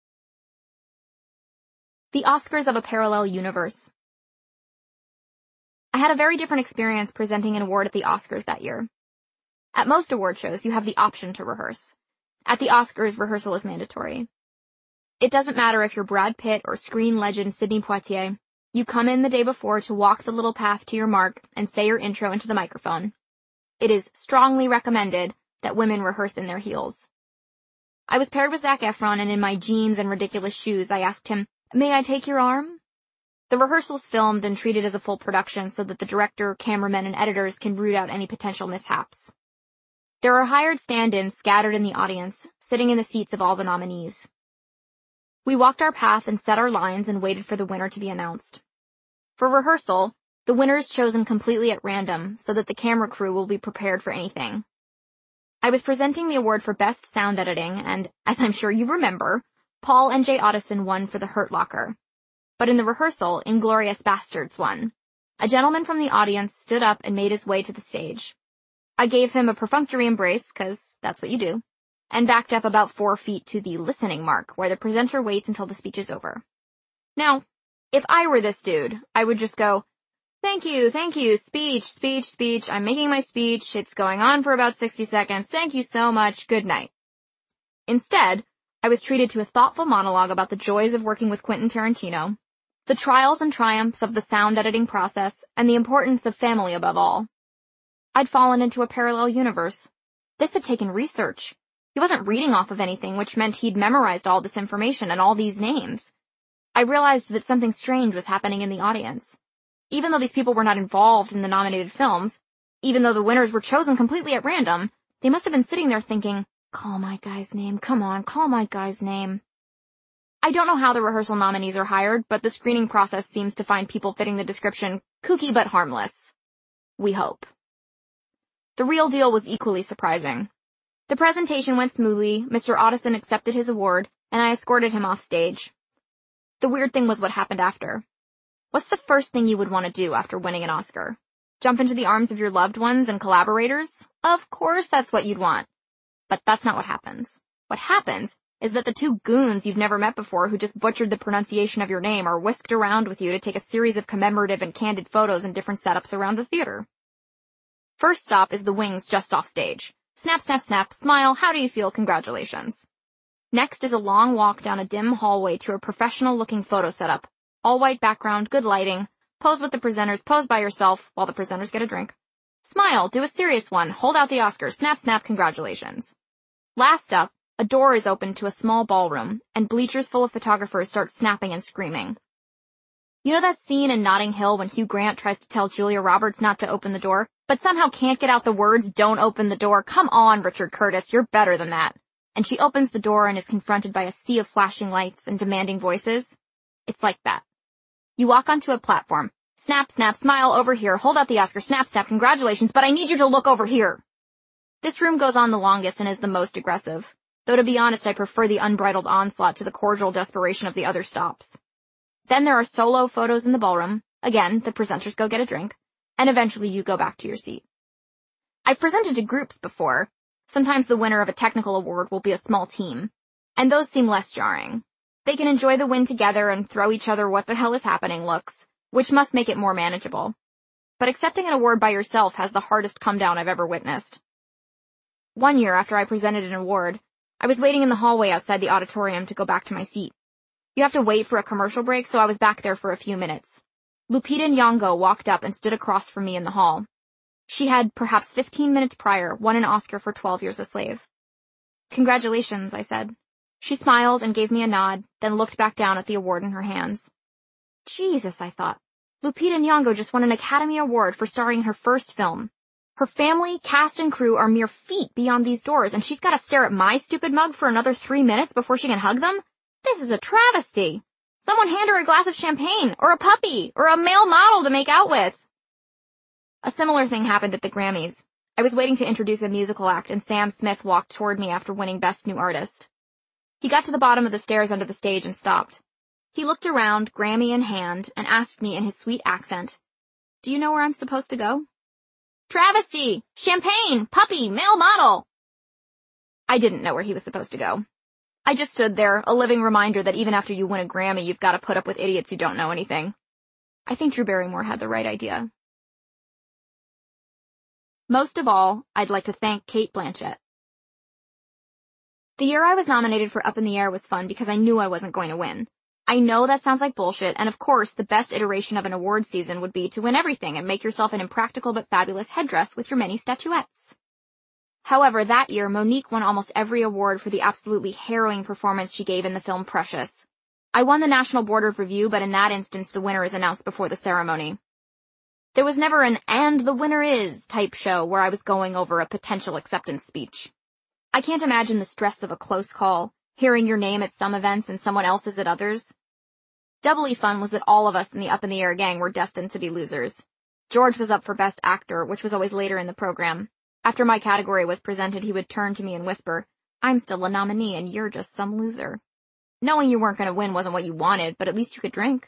The Oscars of a Parallel Universe. I had a very different experience presenting an award at the Oscars that year. At most award shows, you have the option to rehearse. At the Oscars, rehearsal is mandatory. It doesn't matter if you're Brad Pitt or screen legend Sidney Poitier. You come in the day before to walk the little path to your mark and say your intro into the microphone. It is strongly recommended that women rehearse in their heels. I was paired with Zac Efron, and in my jeans and ridiculous shoes, I asked him, "May I take your arm?" The rehearsal's filmed and treated as a full production so that the director, cameramen, and editors can root out any potential mishaps. There are hired stand-ins scattered in the audience, sitting in the seats of all the nominees. We walked our path and set our lines and waited for the winner to be announced. For rehearsal, the winner is chosen completely at random so that the camera crew will be prepared for anything. I was presenting the award for Best Sound Editing, and, as I'm sure you remember, Paul N J Otteson won for The Hurt Locker. But in the rehearsal, Inglourious Basterds won. A gentleman from the audience stood up and made his way to the stage. I gave him a perfunctory embrace, 'cause that's what you do, and backed up about four feet to the listening mark, where the presenter waits until the speech is over. Now, if I were this dude, I would just go, "Thank you, thank you, speech, speech, speech, I'm making my speech, it's going on for about sixty seconds, thank you so much, good night." Instead, I was treated to a thoughtful monologue about the joys of working with Quentin Tarantino, the trials and triumphs of the sound editing process, and the importance of family above all. I'd fallen into a parallel universe. This had taken research. He wasn't reading off of anything, which meant he'd memorized all this information and all these names. I realized that something strange was happening in the audience. Even though these people were not involved in the nominated films, even though the winners were chosen completely at random, they must have been sitting there thinking, "Call my guy's name, come on, call my guy's name." I don't know how the rehearsal nominees are hired, but the screening process seems to find people fitting the description kooky but harmless. We hope. The real deal was equally surprising. The presentation went smoothly, Mister Otteson accepted his award, and I escorted him off stage. The weird thing was what happened after. What's the first thing you would want to do after winning an Oscar? Jump into the arms of your loved ones and collaborators? Of course that's what you'd want. But that's not what happens. What happens is that the two goons you've never met before who just butchered the pronunciation of your name are whisked around with you to take a series of commemorative and candid photos in different setups around the theater. First stop is the wings just off stage. Snap, snap, snap, smile, how do you feel, congratulations. Next is a long walk down a dim hallway to a professional-looking photo setup. All white background, good lighting, pose with the presenters, pose by yourself while the presenters get a drink. Smile, do a serious one, hold out the Oscars, snap, snap, congratulations. Last up, a door is opened to a small ballroom, and bleachers full of photographers start snapping and screaming. You know that scene in Notting Hill when Hugh Grant tries to tell Julia Roberts not to open the door, but somehow can't get out the words, "Don't open the door"? Come on, Richard Curtis, you're better than that. And she opens the door and is confronted by a sea of flashing lights and demanding voices. It's like that. You walk onto a platform. Snap, snap, smile over here, hold out the Oscar, snap, snap, congratulations, but I need you to look over here. This room goes on the longest and is the most aggressive, though to be honest I prefer the unbridled onslaught to the cordial desperation of the other stops. Then there are solo photos in the ballroom. Again, the presenters go get a drink, and eventually you go back to your seat. I've presented to groups before. Sometimes the winner of a technical award will be a small team, and those seem less jarring. They can enjoy the win together and throw each other what the hell is happening looks, which must make it more manageable. But accepting an award by yourself has the hardest come down I've ever witnessed. One year after I presented an award, I was waiting in the hallway outside the auditorium to go back to my seat. You have to wait for a commercial break, so I was back there for a few minutes. Lupita Nyong'o walked up and stood across from me in the hall. She had, perhaps fifteen minutes prior, won an Oscar for twelve Years a Slave. Congratulations, I said. She smiled and gave me a nod, then looked back down at the award in her hands. Jesus, I thought. Lupita Nyong'o just won an Academy Award for starring in her first film. Her family, cast, and crew are mere feet beyond these doors, and she's got to stare at my stupid mug for another three minutes before she can hug them? This is a travesty. Someone hand her a glass of champagne, or a puppy, or a male model to make out with. A similar thing happened at the Grammys. I was waiting to introduce a musical act, and Sam Smith walked toward me after winning Best New Artist. He got to the bottom of the stairs under the stage and stopped. He looked around, Grammy in hand, and asked me in his sweet accent, "Do you know where I'm supposed to go?" "Travesty! Champagne! Puppy! Male model!" I didn't know where he was supposed to go. I just stood there, a living reminder that even after you win a Grammy, you've got to put up with idiots who don't know anything. I think Drew Barrymore had the right idea. Most of all, I'd like to thank Cate Blanchett. The year I was nominated for Up in the Air was fun because I knew I wasn't going to win. I know that sounds like bullshit, and of course, the best iteration of an award season would be to win everything and make yourself an impractical but fabulous headdress with your many statuettes. However, that year, Monique won almost every award for the absolutely harrowing performance she gave in the film Precious. I won the National Board of Review, but in that instance, the winner is announced before the ceremony. There was never an "and the winner is" type show where I was going over a potential acceptance speech. I can't imagine the stress of a close call, hearing your name at some events and someone else's at others. Doubly fun was that all of us in the Up in the Air gang were destined to be losers. George was up for Best Actor, which was always later in the program. After my category was presented, he would turn to me and whisper, "I'm still a nominee and you're just some loser." Knowing you weren't going to win wasn't what you wanted, but at least you could drink.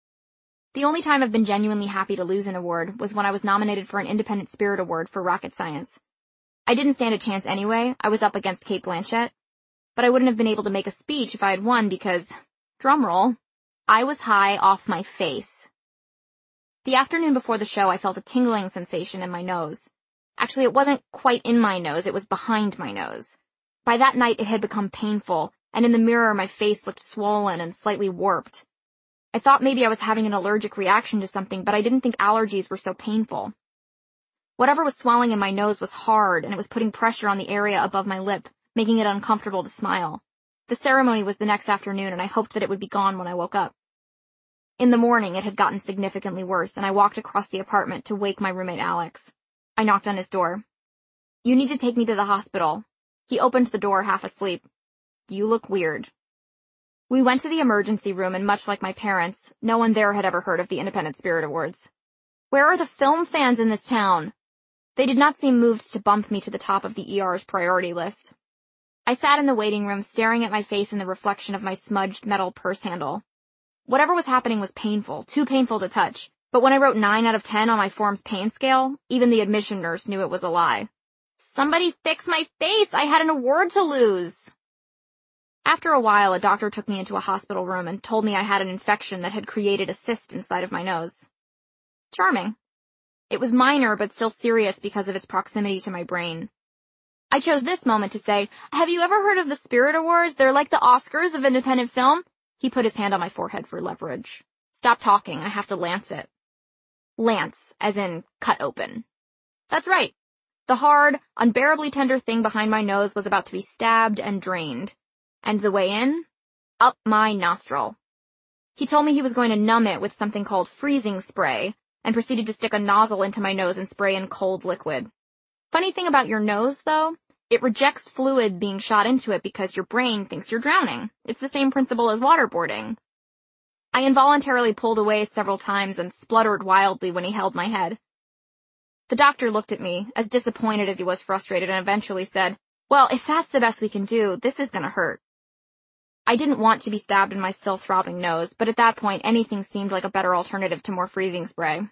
The only time I've been genuinely happy to lose an award was when I was nominated for an Independent Spirit Award for Rocket Science. I didn't stand a chance anyway. I was up against Cate Blanchett. But I wouldn't have been able to make a speech if I had won because, drumroll, I was high off my face. The afternoon before the show, I felt a tingling sensation in my nose. Actually, it wasn't quite in my nose, it was behind my nose. By that night, it had become painful, and in the mirror, my face looked swollen and slightly warped. I thought maybe I was having an allergic reaction to something, but I didn't think allergies were so painful. Whatever was swelling in my nose was hard, and it was putting pressure on the area above my lip, making it uncomfortable to smile. The ceremony was the next afternoon, and I hoped that it would be gone when I woke up. In the morning, it had gotten significantly worse, and I walked across the apartment to wake my roommate Alex. I knocked on his door. "You need to take me to the hospital." He opened the door half asleep. "You look weird." We went to the emergency room, and much like my parents, no one there had ever heard of the Independent Spirit Awards. Where are the film fans in this town? They did not seem moved to bump me to the top of the E R's priority list. I sat in the waiting room, staring at my face in the reflection of my smudged metal purse handle. Whatever was happening was painful, too painful to touch, but when I wrote nine out of ten on my form's pain scale, even the admission nurse knew it was a lie. Somebody fix my face! I had an award to lose! After a while, a doctor took me into a hospital room and told me I had an infection that had created a cyst inside of my nose. Charming. It was minor, but still serious because of its proximity to my brain. I chose this moment to say, "Have you ever heard of the Spirit Awards? They're like the Oscars of independent film." He put his hand on my forehead for leverage. "Stop talking, I have to lance it." Lance, as in cut open. That's right. The hard, unbearably tender thing behind my nose was about to be stabbed and drained. And the way in? Up my nostril. He told me he was going to numb it with something called freezing spray, and proceeded to stick a nozzle into my nose and spray in cold liquid. Funny thing about your nose, though, it rejects fluid being shot into it because your brain thinks you're drowning. It's the same principle as waterboarding. I involuntarily pulled away several times and spluttered wildly when he held my head. The doctor looked at me, as disappointed as he was frustrated, and eventually said, "Well, if that's the best we can do, this is gonna hurt." I didn't want to be stabbed in my still throbbing nose, but at that point anything seemed like a better alternative to more freezing spray.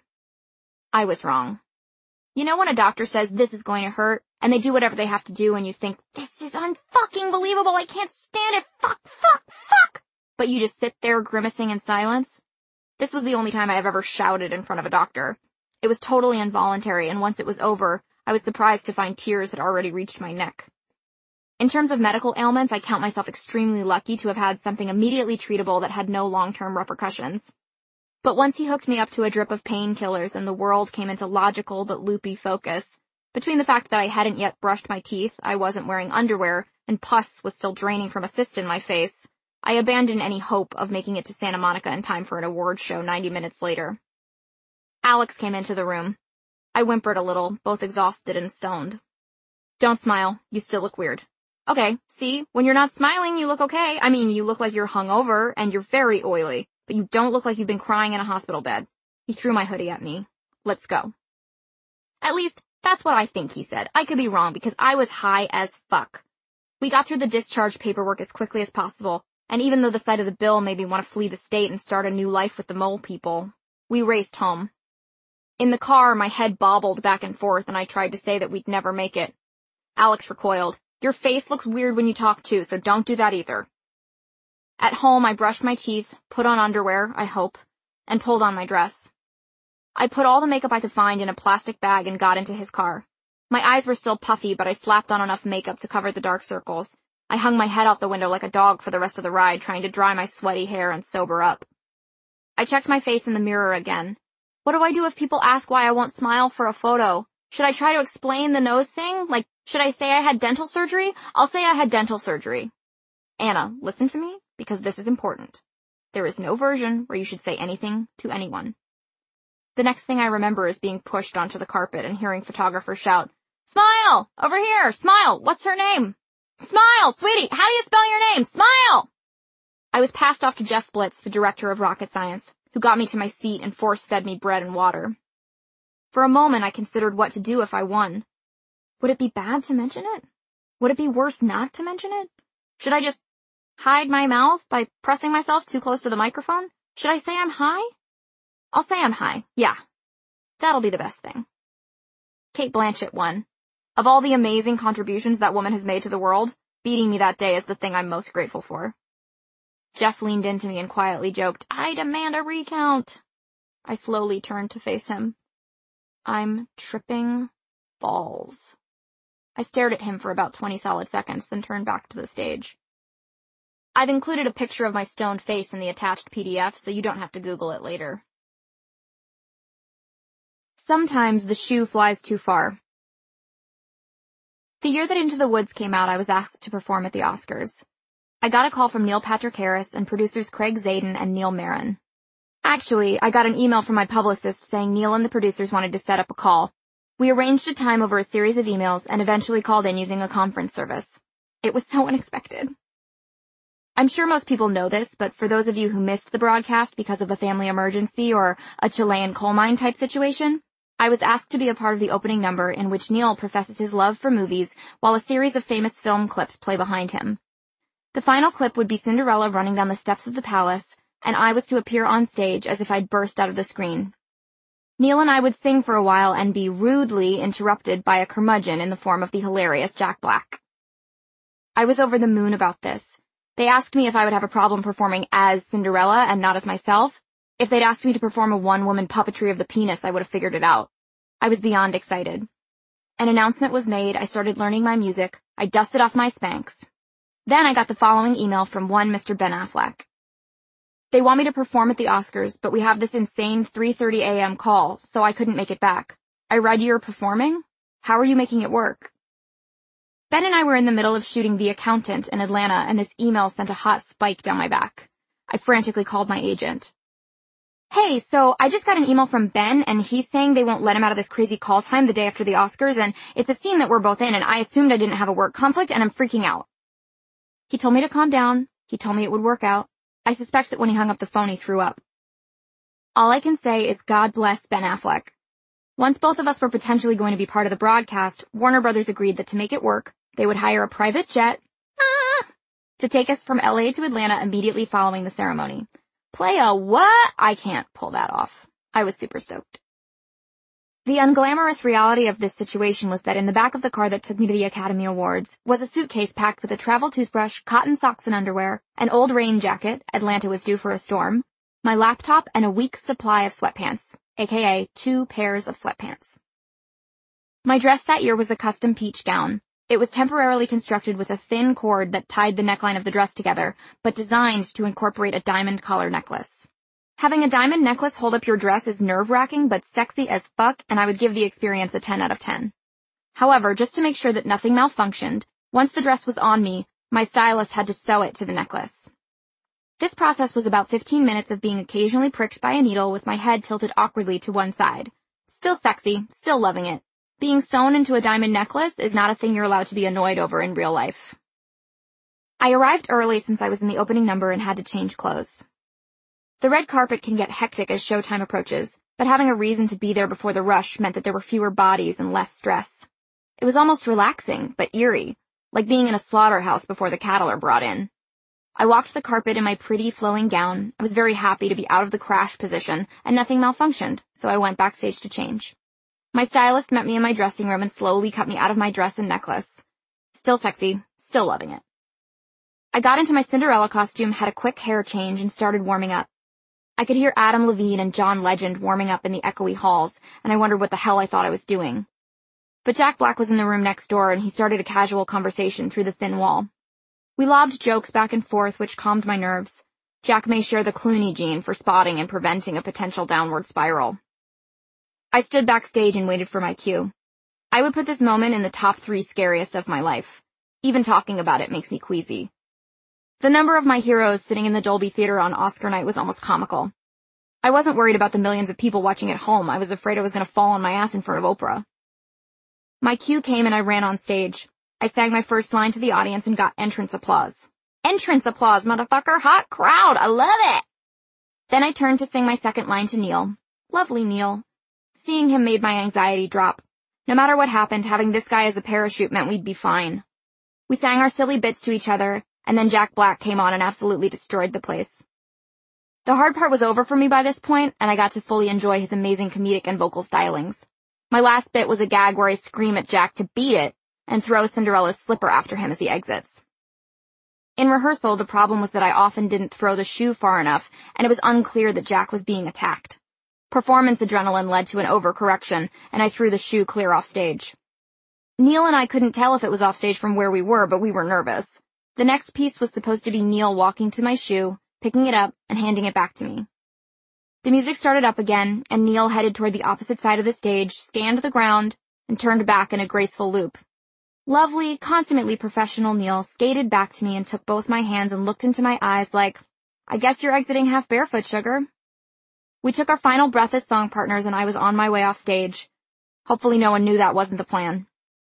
I was wrong. You know when a doctor says this is going to hurt, and they do whatever they have to do and you think, this is unfucking believable, I can't stand it, fuck, fuck, fuck! But you just sit there grimacing in silence? This was the only time I have ever shouted in front of a doctor. It was totally involuntary, and once it was over, I was surprised to find tears had already reached my neck. In terms of medical ailments, I count myself extremely lucky to have had something immediately treatable that had no long-term repercussions. But once he hooked me up to a drip of painkillers and the world came into logical but loopy focus, between the fact that I hadn't yet brushed my teeth, I wasn't wearing underwear, and pus was still draining from a cyst in my face, I abandoned any hope of making it to Santa Monica in time for an awards show ninety minutes later. Alex came into the room. I whimpered a little, both exhausted and stoned. "Don't smile. You still look weird." "Okay, see, when you're not smiling, you look okay. I mean, you look like you're hungover, and you're very oily, but you don't look like you've been crying in a hospital bed." He threw my hoodie at me. "Let's go." At least, that's what I think he said. I could be wrong, because I was high as fuck. We got through the discharge paperwork as quickly as possible, and even though the sight of the bill made me want to flee the state and start a new life with the mole people, we raced home. In the car, my head bobbled back and forth, and I tried to say that we'd never make it. Alex recoiled. "Your face looks weird when you talk too, so don't do that either." At home, I brushed my teeth, put on underwear, I hope, and pulled on my dress. I put all the makeup I could find in a plastic bag and got into his car. My eyes were still puffy, but I slapped on enough makeup to cover the dark circles. I hung my head out the window like a dog for the rest of the ride, trying to dry my sweaty hair and sober up. I checked my face in the mirror again. What do I do if people ask why I won't smile for a photo? Should I try to explain the nose thing? Like, should I say I had dental surgery? I'll say I had dental surgery. Anna, listen to me, because this is important. There is no version where you should say anything to anyone. The next thing I remember is being pushed onto the carpet and hearing photographers shout, "Smile! Over here! Smile! What's her name? Smile! Sweetie, how do you spell your name? Smile!" I was passed off to Jeff Blitz, the director of rocket science, who got me to my seat and force-fed me bread and water. For a moment, I considered what to do if I won. Would it be bad to mention it? Would it be worse not to mention it? Should I just hide my mouth by pressing myself too close to the microphone? Should I say I'm high? I'll say I'm high, yeah. That'll be the best thing. Cate Blanchett won. Of all the amazing contributions that woman has made to the world, beating me that day is the thing I'm most grateful for. Jeff leaned into me and quietly joked, "I demand a recount." I slowly turned to face him. I'm tripping balls. I stared at him for about twenty solid seconds, then turned back to the stage. I've included a picture of my stoned face in the attached P D F, so you don't have to Google it later. Sometimes the shoe flies too far. The year that Into the Woods came out, I was asked to perform at the Oscars. I got a call from Neil Patrick Harris and producers Craig Zadan and Neil Marin. Actually, I got an email from my publicist saying Neil and the producers wanted to set up a call. We arranged a time over a series of emails and eventually called in using a conference service. It was so unexpected. I'm sure most people know this, but for those of you who missed the broadcast because of a family emergency or a Chilean coal mine type situation, I was asked to be a part of the opening number in which Neil professes his love for movies while a series of famous film clips play behind him. The final clip would be Cinderella running down the steps of the palace, and I was to appear on stage as if I'd burst out of the screen. Neil and I would sing for a while and be rudely interrupted by a curmudgeon in the form of the hilarious Jack Black. I was over the moon about this. They asked me if I would have a problem performing as Cinderella and not as myself. If they'd asked me to perform a one-woman puppetry of the penis, I would have figured it out. I was beyond excited. An announcement was made, I started learning my music, I dusted off my Spanx. Then I got the following email from one Mister Ben Affleck. "They want me to perform at the Oscars, but we have this insane three thirty a.m. call, so I couldn't make it back. I read you're performing? How are you making it work?" Ben and I were in the middle of shooting The Accountant in Atlanta, and this email sent a hot spike down my back. I frantically called my agent. "Hey, so I just got an email from Ben, and he's saying they won't let him out of this crazy call time the day after the Oscars, and it's a scene that we're both in, and I assumed I didn't have a work conflict, and I'm freaking out." He told me to calm down. He told me it would work out. I suspect that when he hung up the phone he threw up. All I can say is God bless Ben Affleck. Once both of us were potentially going to be part of the broadcast, Warner Brothers agreed that to make it work, they would hire a private jet ah, to take us from L A to Atlanta immediately following the ceremony. Play a what? I can't pull that off. I was super stoked. The unglamorous reality of this situation was that in the back of the car that took me to the Academy Awards was a suitcase packed with a travel toothbrush, cotton socks and underwear, an old rain jacket, Atlanta was due for a storm, my laptop, and a week's supply of sweatpants, aka two pairs of sweatpants. My dress that year was a custom peach gown. It was temporarily constructed with a thin cord that tied the neckline of the dress together, but designed to incorporate a diamond collar necklace. Having a diamond necklace hold up your dress is nerve-wracking but sexy as fuck, and I would give the experience a ten out of ten. However, just to make sure that nothing malfunctioned, once the dress was on me, my stylist had to sew it to the necklace. This process was about fifteen minutes of being occasionally pricked by a needle with my head tilted awkwardly to one side. Still sexy, still loving it. Being sewn into a diamond necklace is not a thing you're allowed to be annoyed over in real life. I arrived early since I was in the opening number and had to change clothes. The red carpet can get hectic as showtime approaches, but having a reason to be there before the rush meant that there were fewer bodies and less stress. It was almost relaxing, but eerie, like being in a slaughterhouse before the cattle are brought in. I walked the carpet in my pretty flowing gown. I was very happy to be out of the crash position, and nothing malfunctioned, so I went backstage to change. My stylist met me in my dressing room and slowly cut me out of my dress and necklace. Still sexy, still loving it. I got into my Cinderella costume, had a quick hair change, and started warming up. I could hear Adam Levine and John Legend warming up in the echoey halls, and I wondered what the hell I thought I was doing. But Jack Black was in the room next door, and he started a casual conversation through the thin wall. We lobbed jokes back and forth, which calmed my nerves. Jack may share the Clooney gene for spotting and preventing a potential downward spiral. I stood backstage and waited for my cue. I would put this moment in the top three scariest of my life. Even talking about it makes me queasy. The number of my heroes sitting in the Dolby Theater on Oscar night was almost comical. I wasn't worried about the millions of people watching at home. I was afraid I was going to fall on my ass in front of Oprah. My cue came and I ran on stage. I sang my first line to the audience and got entrance applause. Entrance applause, motherfucker! Hot crowd! I love it! Then I turned to sing my second line to Neil. Lovely Neil. Seeing him made my anxiety drop. No matter what happened, having this guy as a parachute meant we'd be fine. We sang our silly bits to each other, and then Jack Black came on and absolutely destroyed the place. The hard part was over for me by this point, and I got to fully enjoy his amazing comedic and vocal stylings. My last bit was a gag where I scream at Jack to beat it and throw Cinderella's slipper after him as he exits. In rehearsal, the problem was that I often didn't throw the shoe far enough, and it was unclear that Jack was being attacked. Performance adrenaline led to an overcorrection, and I threw the shoe clear off stage. Neil and I couldn't tell if it was off stage from where we were, but we were nervous. The next piece was supposed to be Neil walking to my shoe, picking it up, and handing it back to me. The music started up again, and Neil headed toward the opposite side of the stage, scanned the ground, and turned back in a graceful loop. Lovely, consummately professional Neil skated back to me and took both my hands and looked into my eyes like, I guess you're exiting half barefoot, sugar. We took our final breath as song partners and I was on my way off stage. Hopefully no one knew that wasn't the plan.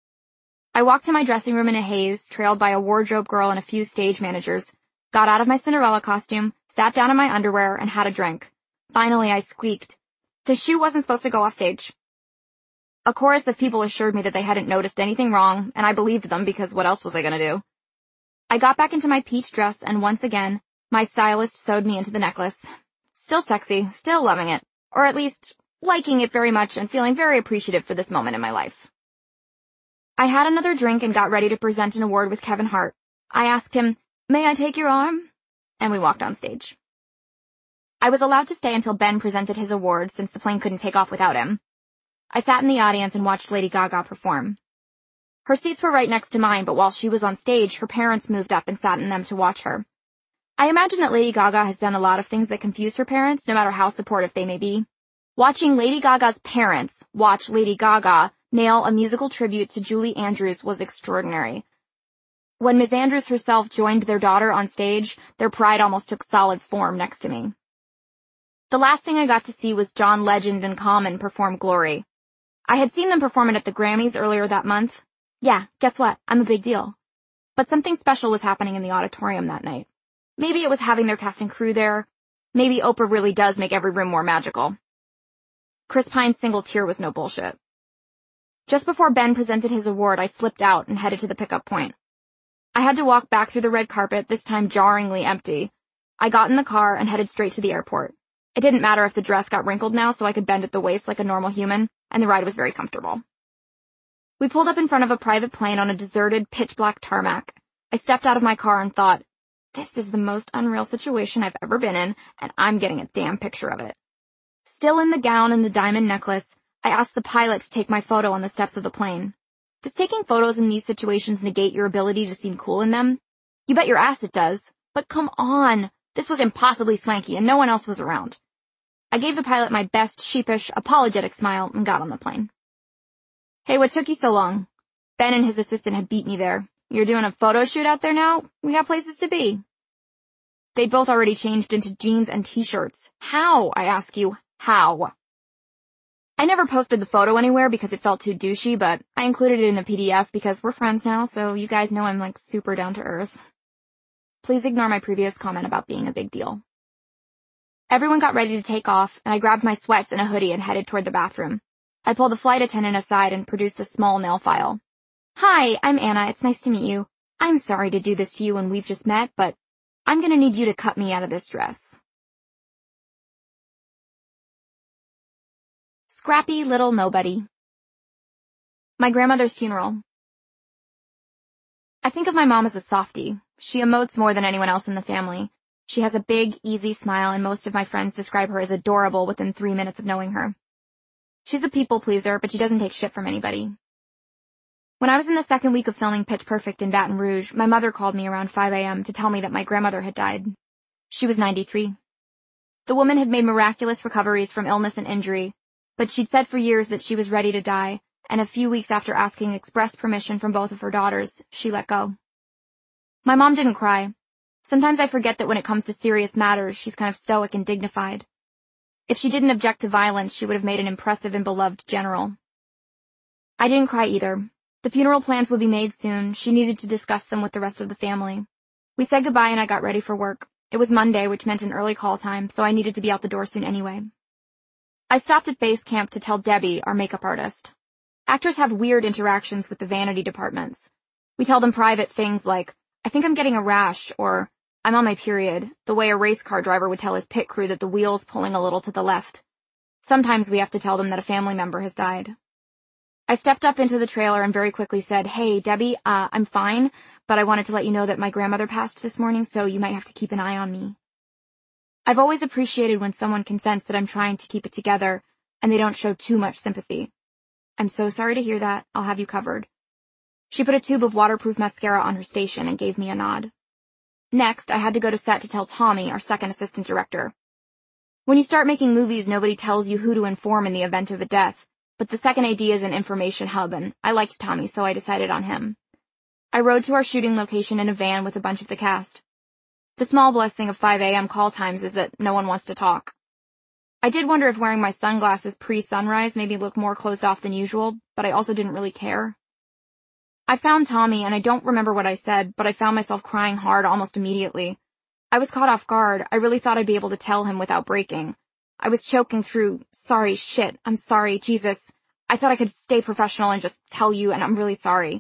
I walked to my dressing room in a haze, trailed by a wardrobe girl and a few stage managers, got out of my Cinderella costume, sat down in my underwear, and had a drink. Finally, I squeaked. The shoe wasn't supposed to go off stage. A chorus of people assured me that they hadn't noticed anything wrong, and I believed them because what else was I gonna do? I got back into my peach dress, and once again, my stylist sewed me into the necklace. Still sexy, still loving it, or at least liking it very much and feeling very appreciative for this moment in my life. I had another drink and got ready to present an award with Kevin Hart. I asked him, "May I take your arm?" And we walked on stage. I was allowed to stay until Ben presented his award since the plane couldn't take off without him. I sat in the audience and watched Lady Gaga perform. Her seats were right next to mine, but while she was on stage, her parents moved up and sat in them to watch her. I imagine that Lady Gaga has done a lot of things that confuse her parents, no matter how supportive they may be. Watching Lady Gaga's parents watch Lady Gaga nail a musical tribute to Julie Andrews was extraordinary. When Miz Andrews herself joined their daughter on stage, their pride almost took solid form next to me. The last thing I got to see was John Legend and Common perform Glory. I had seen them perform it at the Grammys earlier that month. Yeah, guess what? I'm a big deal. But something special was happening in the auditorium that night. Maybe it was having their cast and crew there. Maybe Oprah really does make every room more magical. Chris Pine's single tear was no bullshit. Just before Ben presented his award, I slipped out and headed to the pickup point. I had to walk back through the red carpet, this time jarringly empty. I got in the car and headed straight to the airport. It didn't matter if the dress got wrinkled now, so I could bend at the waist like a normal human, and the ride was very comfortable. We pulled up in front of a private plane on a deserted, pitch-black tarmac. I stepped out of my car and thought, this is the most unreal situation I've ever been in, and I'm getting a damn picture of it. Still in the gown and the diamond necklace, I asked the pilot to take my photo on the steps of the plane. Does taking photos in these situations negate your ability to seem cool in them? You bet your ass it does. But come on, this was impossibly swanky and no one else was around. I gave the pilot my best sheepish, apologetic smile and got on the plane. Hey, what took you so long? Ben and his assistant had beat me there. You're doing a photo shoot out there now? We got places to be. They'd both already changed into jeans and t-shirts. How, I ask you, how? I never posted the photo anywhere because it felt too douchey, but I included it in the P D F because we're friends now, so you guys know I'm like super down to earth. Please ignore my previous comment about being a big deal. Everyone got ready to take off, and I grabbed my sweats and a hoodie and headed toward the bathroom. I pulled the flight attendant aside and produced a small nail file. Hi, I'm Anna. It's nice to meet you. I'm sorry to do this to you when we've just met, but I'm gonna need you to cut me out of this dress. Scrappy little nobody. My grandmother's funeral. I think of my mom as a softie. She emotes more than anyone else in the family. She has a big, easy smile, and most of my friends describe her as adorable within three minutes of knowing her. She's a people pleaser, but she doesn't take shit from anybody. When I was in the second week of filming Pitch Perfect in Baton Rouge, my mother called me around five a.m. to tell me that my grandmother had died. She was ninety-three. The woman had made miraculous recoveries from illness and injury, but she'd said for years that she was ready to die, and a few weeks after asking express permission from both of her daughters, she let go. My mom didn't cry. Sometimes I forget that when it comes to serious matters, she's kind of stoic and dignified. If she didn't object to violence, she would have made an impressive and beloved general. I didn't cry either. The funeral plans would be made soon. She needed to discuss them with the rest of the family. We said goodbye and I got ready for work. It was Monday, which meant an early call time, so I needed to be out the door soon anyway. I stopped at base camp to tell Debbie, our makeup artist. Actors have weird interactions with the vanity departments. We tell them private things like, I think I'm getting a rash, or I'm on my period, the way a race car driver would tell his pit crew that the wheel's pulling a little to the left. Sometimes we have to tell them that a family member has died. I stepped up into the trailer and very quickly said, hey, Debbie, uh, I'm fine, but I wanted to let you know that my grandmother passed this morning, so you might have to keep an eye on me. I've always appreciated when someone can sense that I'm trying to keep it together and they don't show too much sympathy. I'm so sorry to hear that. I'll have you covered. She put a tube of waterproof mascara on her station and gave me a nod. Next, I had to go to set to tell Tommy, our second assistant director. When you start making movies, nobody tells you who to inform in the event of a death, but the second A D is an information hub, and I liked Tommy, so I decided on him. I rode to our shooting location in a van with a bunch of the cast. The small blessing of five a.m. call times is that no one wants to talk. I did wonder if wearing my sunglasses pre-sunrise made me look more closed off than usual, but I also didn't really care. I found Tommy, and I don't remember what I said, but I found myself crying hard almost immediately. I was caught off guard. I really thought I'd be able to tell him without breaking. I was choking through, sorry, shit, I'm sorry, Jesus. I thought I could stay professional and just tell you, and I'm really sorry.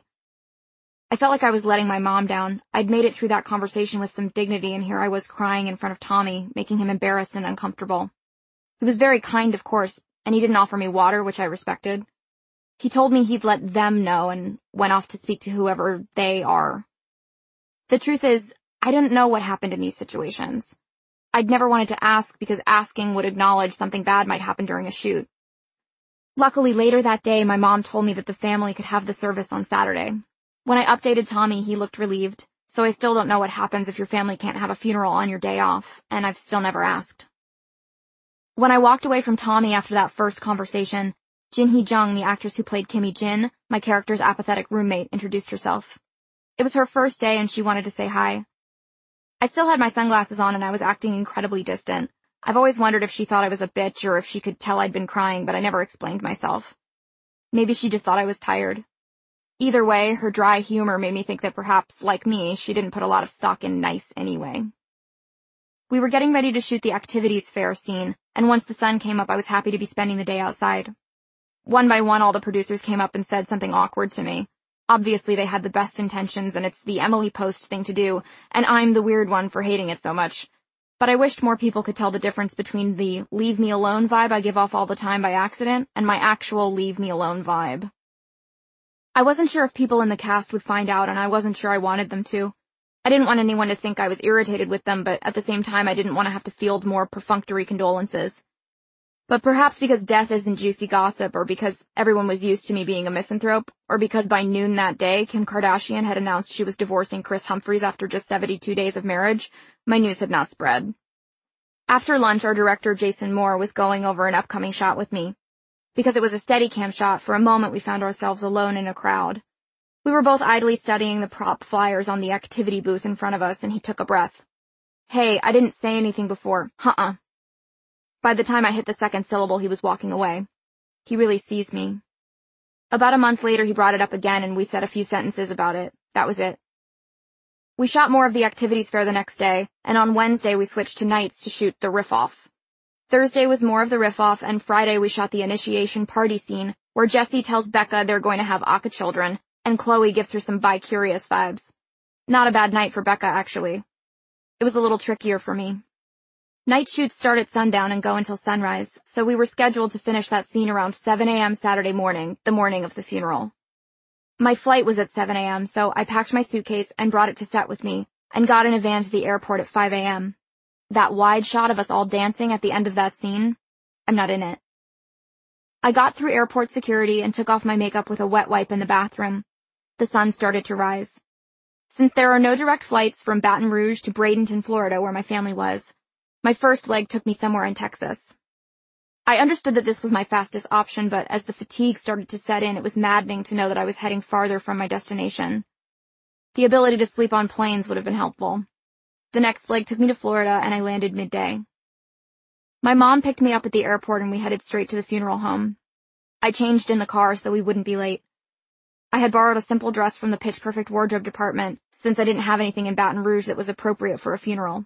I felt like I was letting my mom down. I'd made it through that conversation with some dignity, and here I was crying in front of Tommy, making him embarrassed and uncomfortable. He was very kind, of course, and he didn't offer me water, which I respected. He told me he'd let them know and went off to speak to whoever they are. The truth is, I didn't know what happened in these situations. I'd never wanted to ask because asking would acknowledge something bad might happen during a shoot. Luckily, later that day, my mom told me that the family could have the service on Saturday. When I updated Tommy, he looked relieved, so I still don't know what happens if your family can't have a funeral on your day off, and I've still never asked. When I walked away from Tommy after that first conversation, Jin-hee Jung, the actress who played Kimmy Jin, my character's apathetic roommate, introduced herself. It was her first day and she wanted to say hi. I still had my sunglasses on and I was acting incredibly distant. I've always wondered if she thought I was a bitch or if she could tell I'd been crying, but I never explained myself. Maybe she just thought I was tired. Either way, her dry humor made me think that perhaps, like me, she didn't put a lot of stock in nice anyway. We were getting ready to shoot the activities fair scene, and once the sun came up I was happy to be spending the day outside. One by one all the producers came up and said something awkward to me. Obviously they had the best intentions and it's the Emily Post thing to do, and I'm the weird one for hating it so much. But I wished more people could tell the difference between the leave me alone vibe I give off all the time by accident and my actual leave me alone vibe. I wasn't sure if people in the cast would find out, and I wasn't sure I wanted them to. I didn't want anyone to think I was irritated with them, but at the same time I didn't want to have to field more perfunctory condolences. But perhaps because death isn't juicy gossip, or because everyone was used to me being a misanthrope, or because by noon that day Kim Kardashian had announced she was divorcing Chris Humphries after just seventy-two days of marriage, my news had not spread. After lunch, our director Jason Moore was going over an upcoming shot with me. Because it was a Steadicam shot, for a moment we found ourselves alone in a crowd. We were both idly studying the prop flyers on the activity booth in front of us, and he took a breath. Hey, I didn't say anything before. Huh-uh. By the time I hit the second syllable, he was walking away. He really sees me. About a month later, he brought it up again, and we said a few sentences about it. That was it. We shot more of the activities fair the next day, and on Wednesday we switched to nights to shoot the riff-off. Thursday was more of the riff-off, and Friday we shot the initiation party scene, where Jesse tells Becca they're going to have Aka children, and Chloe gives her some bi-curious vibes. Not a bad night for Becca, actually. It was a little trickier for me. Night shoots start at sundown and go until sunrise, so we were scheduled to finish that scene around seven a.m. Saturday morning, the morning of the funeral. My flight was at seven a.m., so I packed my suitcase and brought it to set with me, and got in a van to the airport at five a.m. That wide shot of us all dancing at the end of that scene, I'm not in it. I got through airport security and took off my makeup with a wet wipe in the bathroom. The sun started to rise. Since there are no direct flights from Baton Rouge to Bradenton, Florida, where my family was, my first leg took me somewhere in Texas. I understood that this was my fastest option, but as the fatigue started to set in, it was maddening to know that I was heading farther from my destination. The ability to sleep on planes would have been helpful. The next leg took me to Florida, and I landed midday. My mom picked me up at the airport, and we headed straight to the funeral home. I changed in the car so we wouldn't be late. I had borrowed a simple dress from the Pitch Perfect wardrobe department, since I didn't have anything in Baton Rouge that was appropriate for a funeral.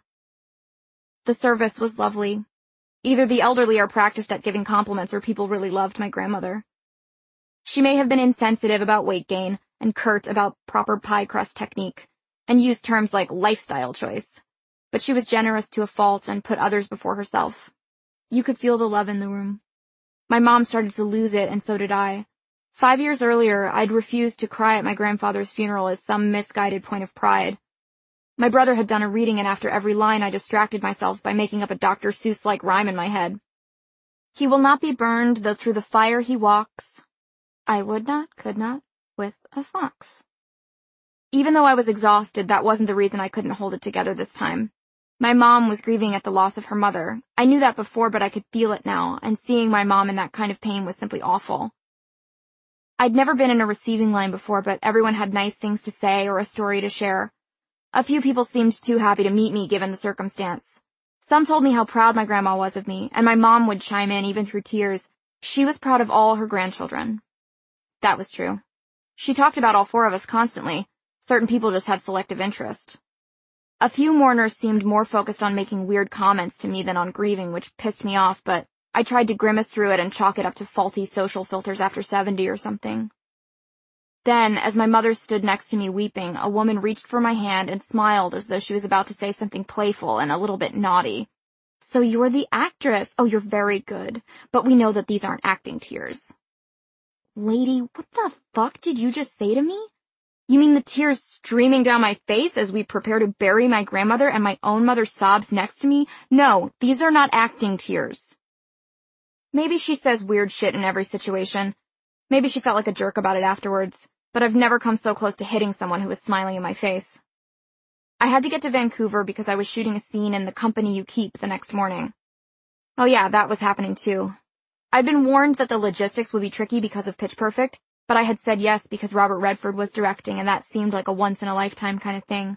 The service was lovely. Either the elderly are practiced at giving compliments or people really loved my grandmother. She may have been insensitive about weight gain and curt about proper pie crust technique, and used terms like lifestyle choice, but she was generous to a fault and put others before herself. You could feel the love in the room. My mom started to lose it, and so did I. Five years earlier, I'd refused to cry at my grandfather's funeral as some misguided point of pride. My brother had done a reading, and after every line I distracted myself by making up a Doctor Seuss-like rhyme in my head. He will not be burned, though through the fire he walks. I would not, could not, with a fox. Even though I was exhausted, that wasn't the reason I couldn't hold it together this time. My mom was grieving at the loss of her mother. I knew that before, but I could feel it now, and seeing my mom in that kind of pain was simply awful. I'd never been in a receiving line before, but everyone had nice things to say or a story to share. A few people seemed too happy to meet me given the circumstance. Some told me how proud my grandma was of me, and my mom would chime in even through tears. She was proud of all her grandchildren. That was true. She talked about all four of us constantly. Certain people just had selective interest. A few mourners seemed more focused on making weird comments to me than on grieving, which pissed me off, but I tried to grimace through it and chalk it up to faulty social filters after seventy or something. Then, as my mother stood next to me weeping, a woman reached for my hand and smiled as though she was about to say something playful and a little bit naughty. So you're the actress. Oh, you're very good. But we know that these aren't acting tears. Lady, what the fuck did you just say to me? You mean the tears streaming down my face as we prepare to bury my grandmother and my own mother sobs next to me? No, these are not acting tears. Maybe she says weird shit in every situation. Maybe she felt like a jerk about it afterwards, but I've never come so close to hitting someone who was smiling in my face. I had to get to Vancouver because I was shooting a scene in The Company You Keep the next morning. Oh yeah, that was happening too. I'd been warned that the logistics would be tricky because of Pitch Perfect, but I had said yes because Robert Redford was directing, and that seemed like a once-in-a-lifetime kind of thing.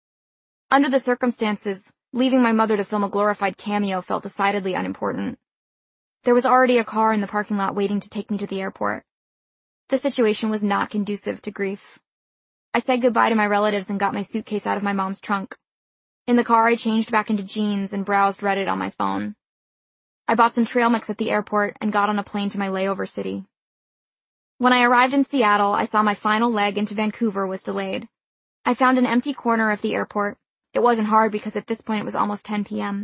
Under the circumstances, leaving my mother to film a glorified cameo felt decidedly unimportant. There was already a car in the parking lot waiting to take me to the airport. The situation was not conducive to grief. I said goodbye to my relatives and got my suitcase out of my mom's trunk. In the car, I changed back into jeans and browsed Reddit on my phone. I bought some trail mix at the airport and got on a plane to my layover city. When I arrived in Seattle, I saw my final leg into Vancouver was delayed. I found an empty corner of the airport. It wasn't hard because at this point it was almost ten p.m.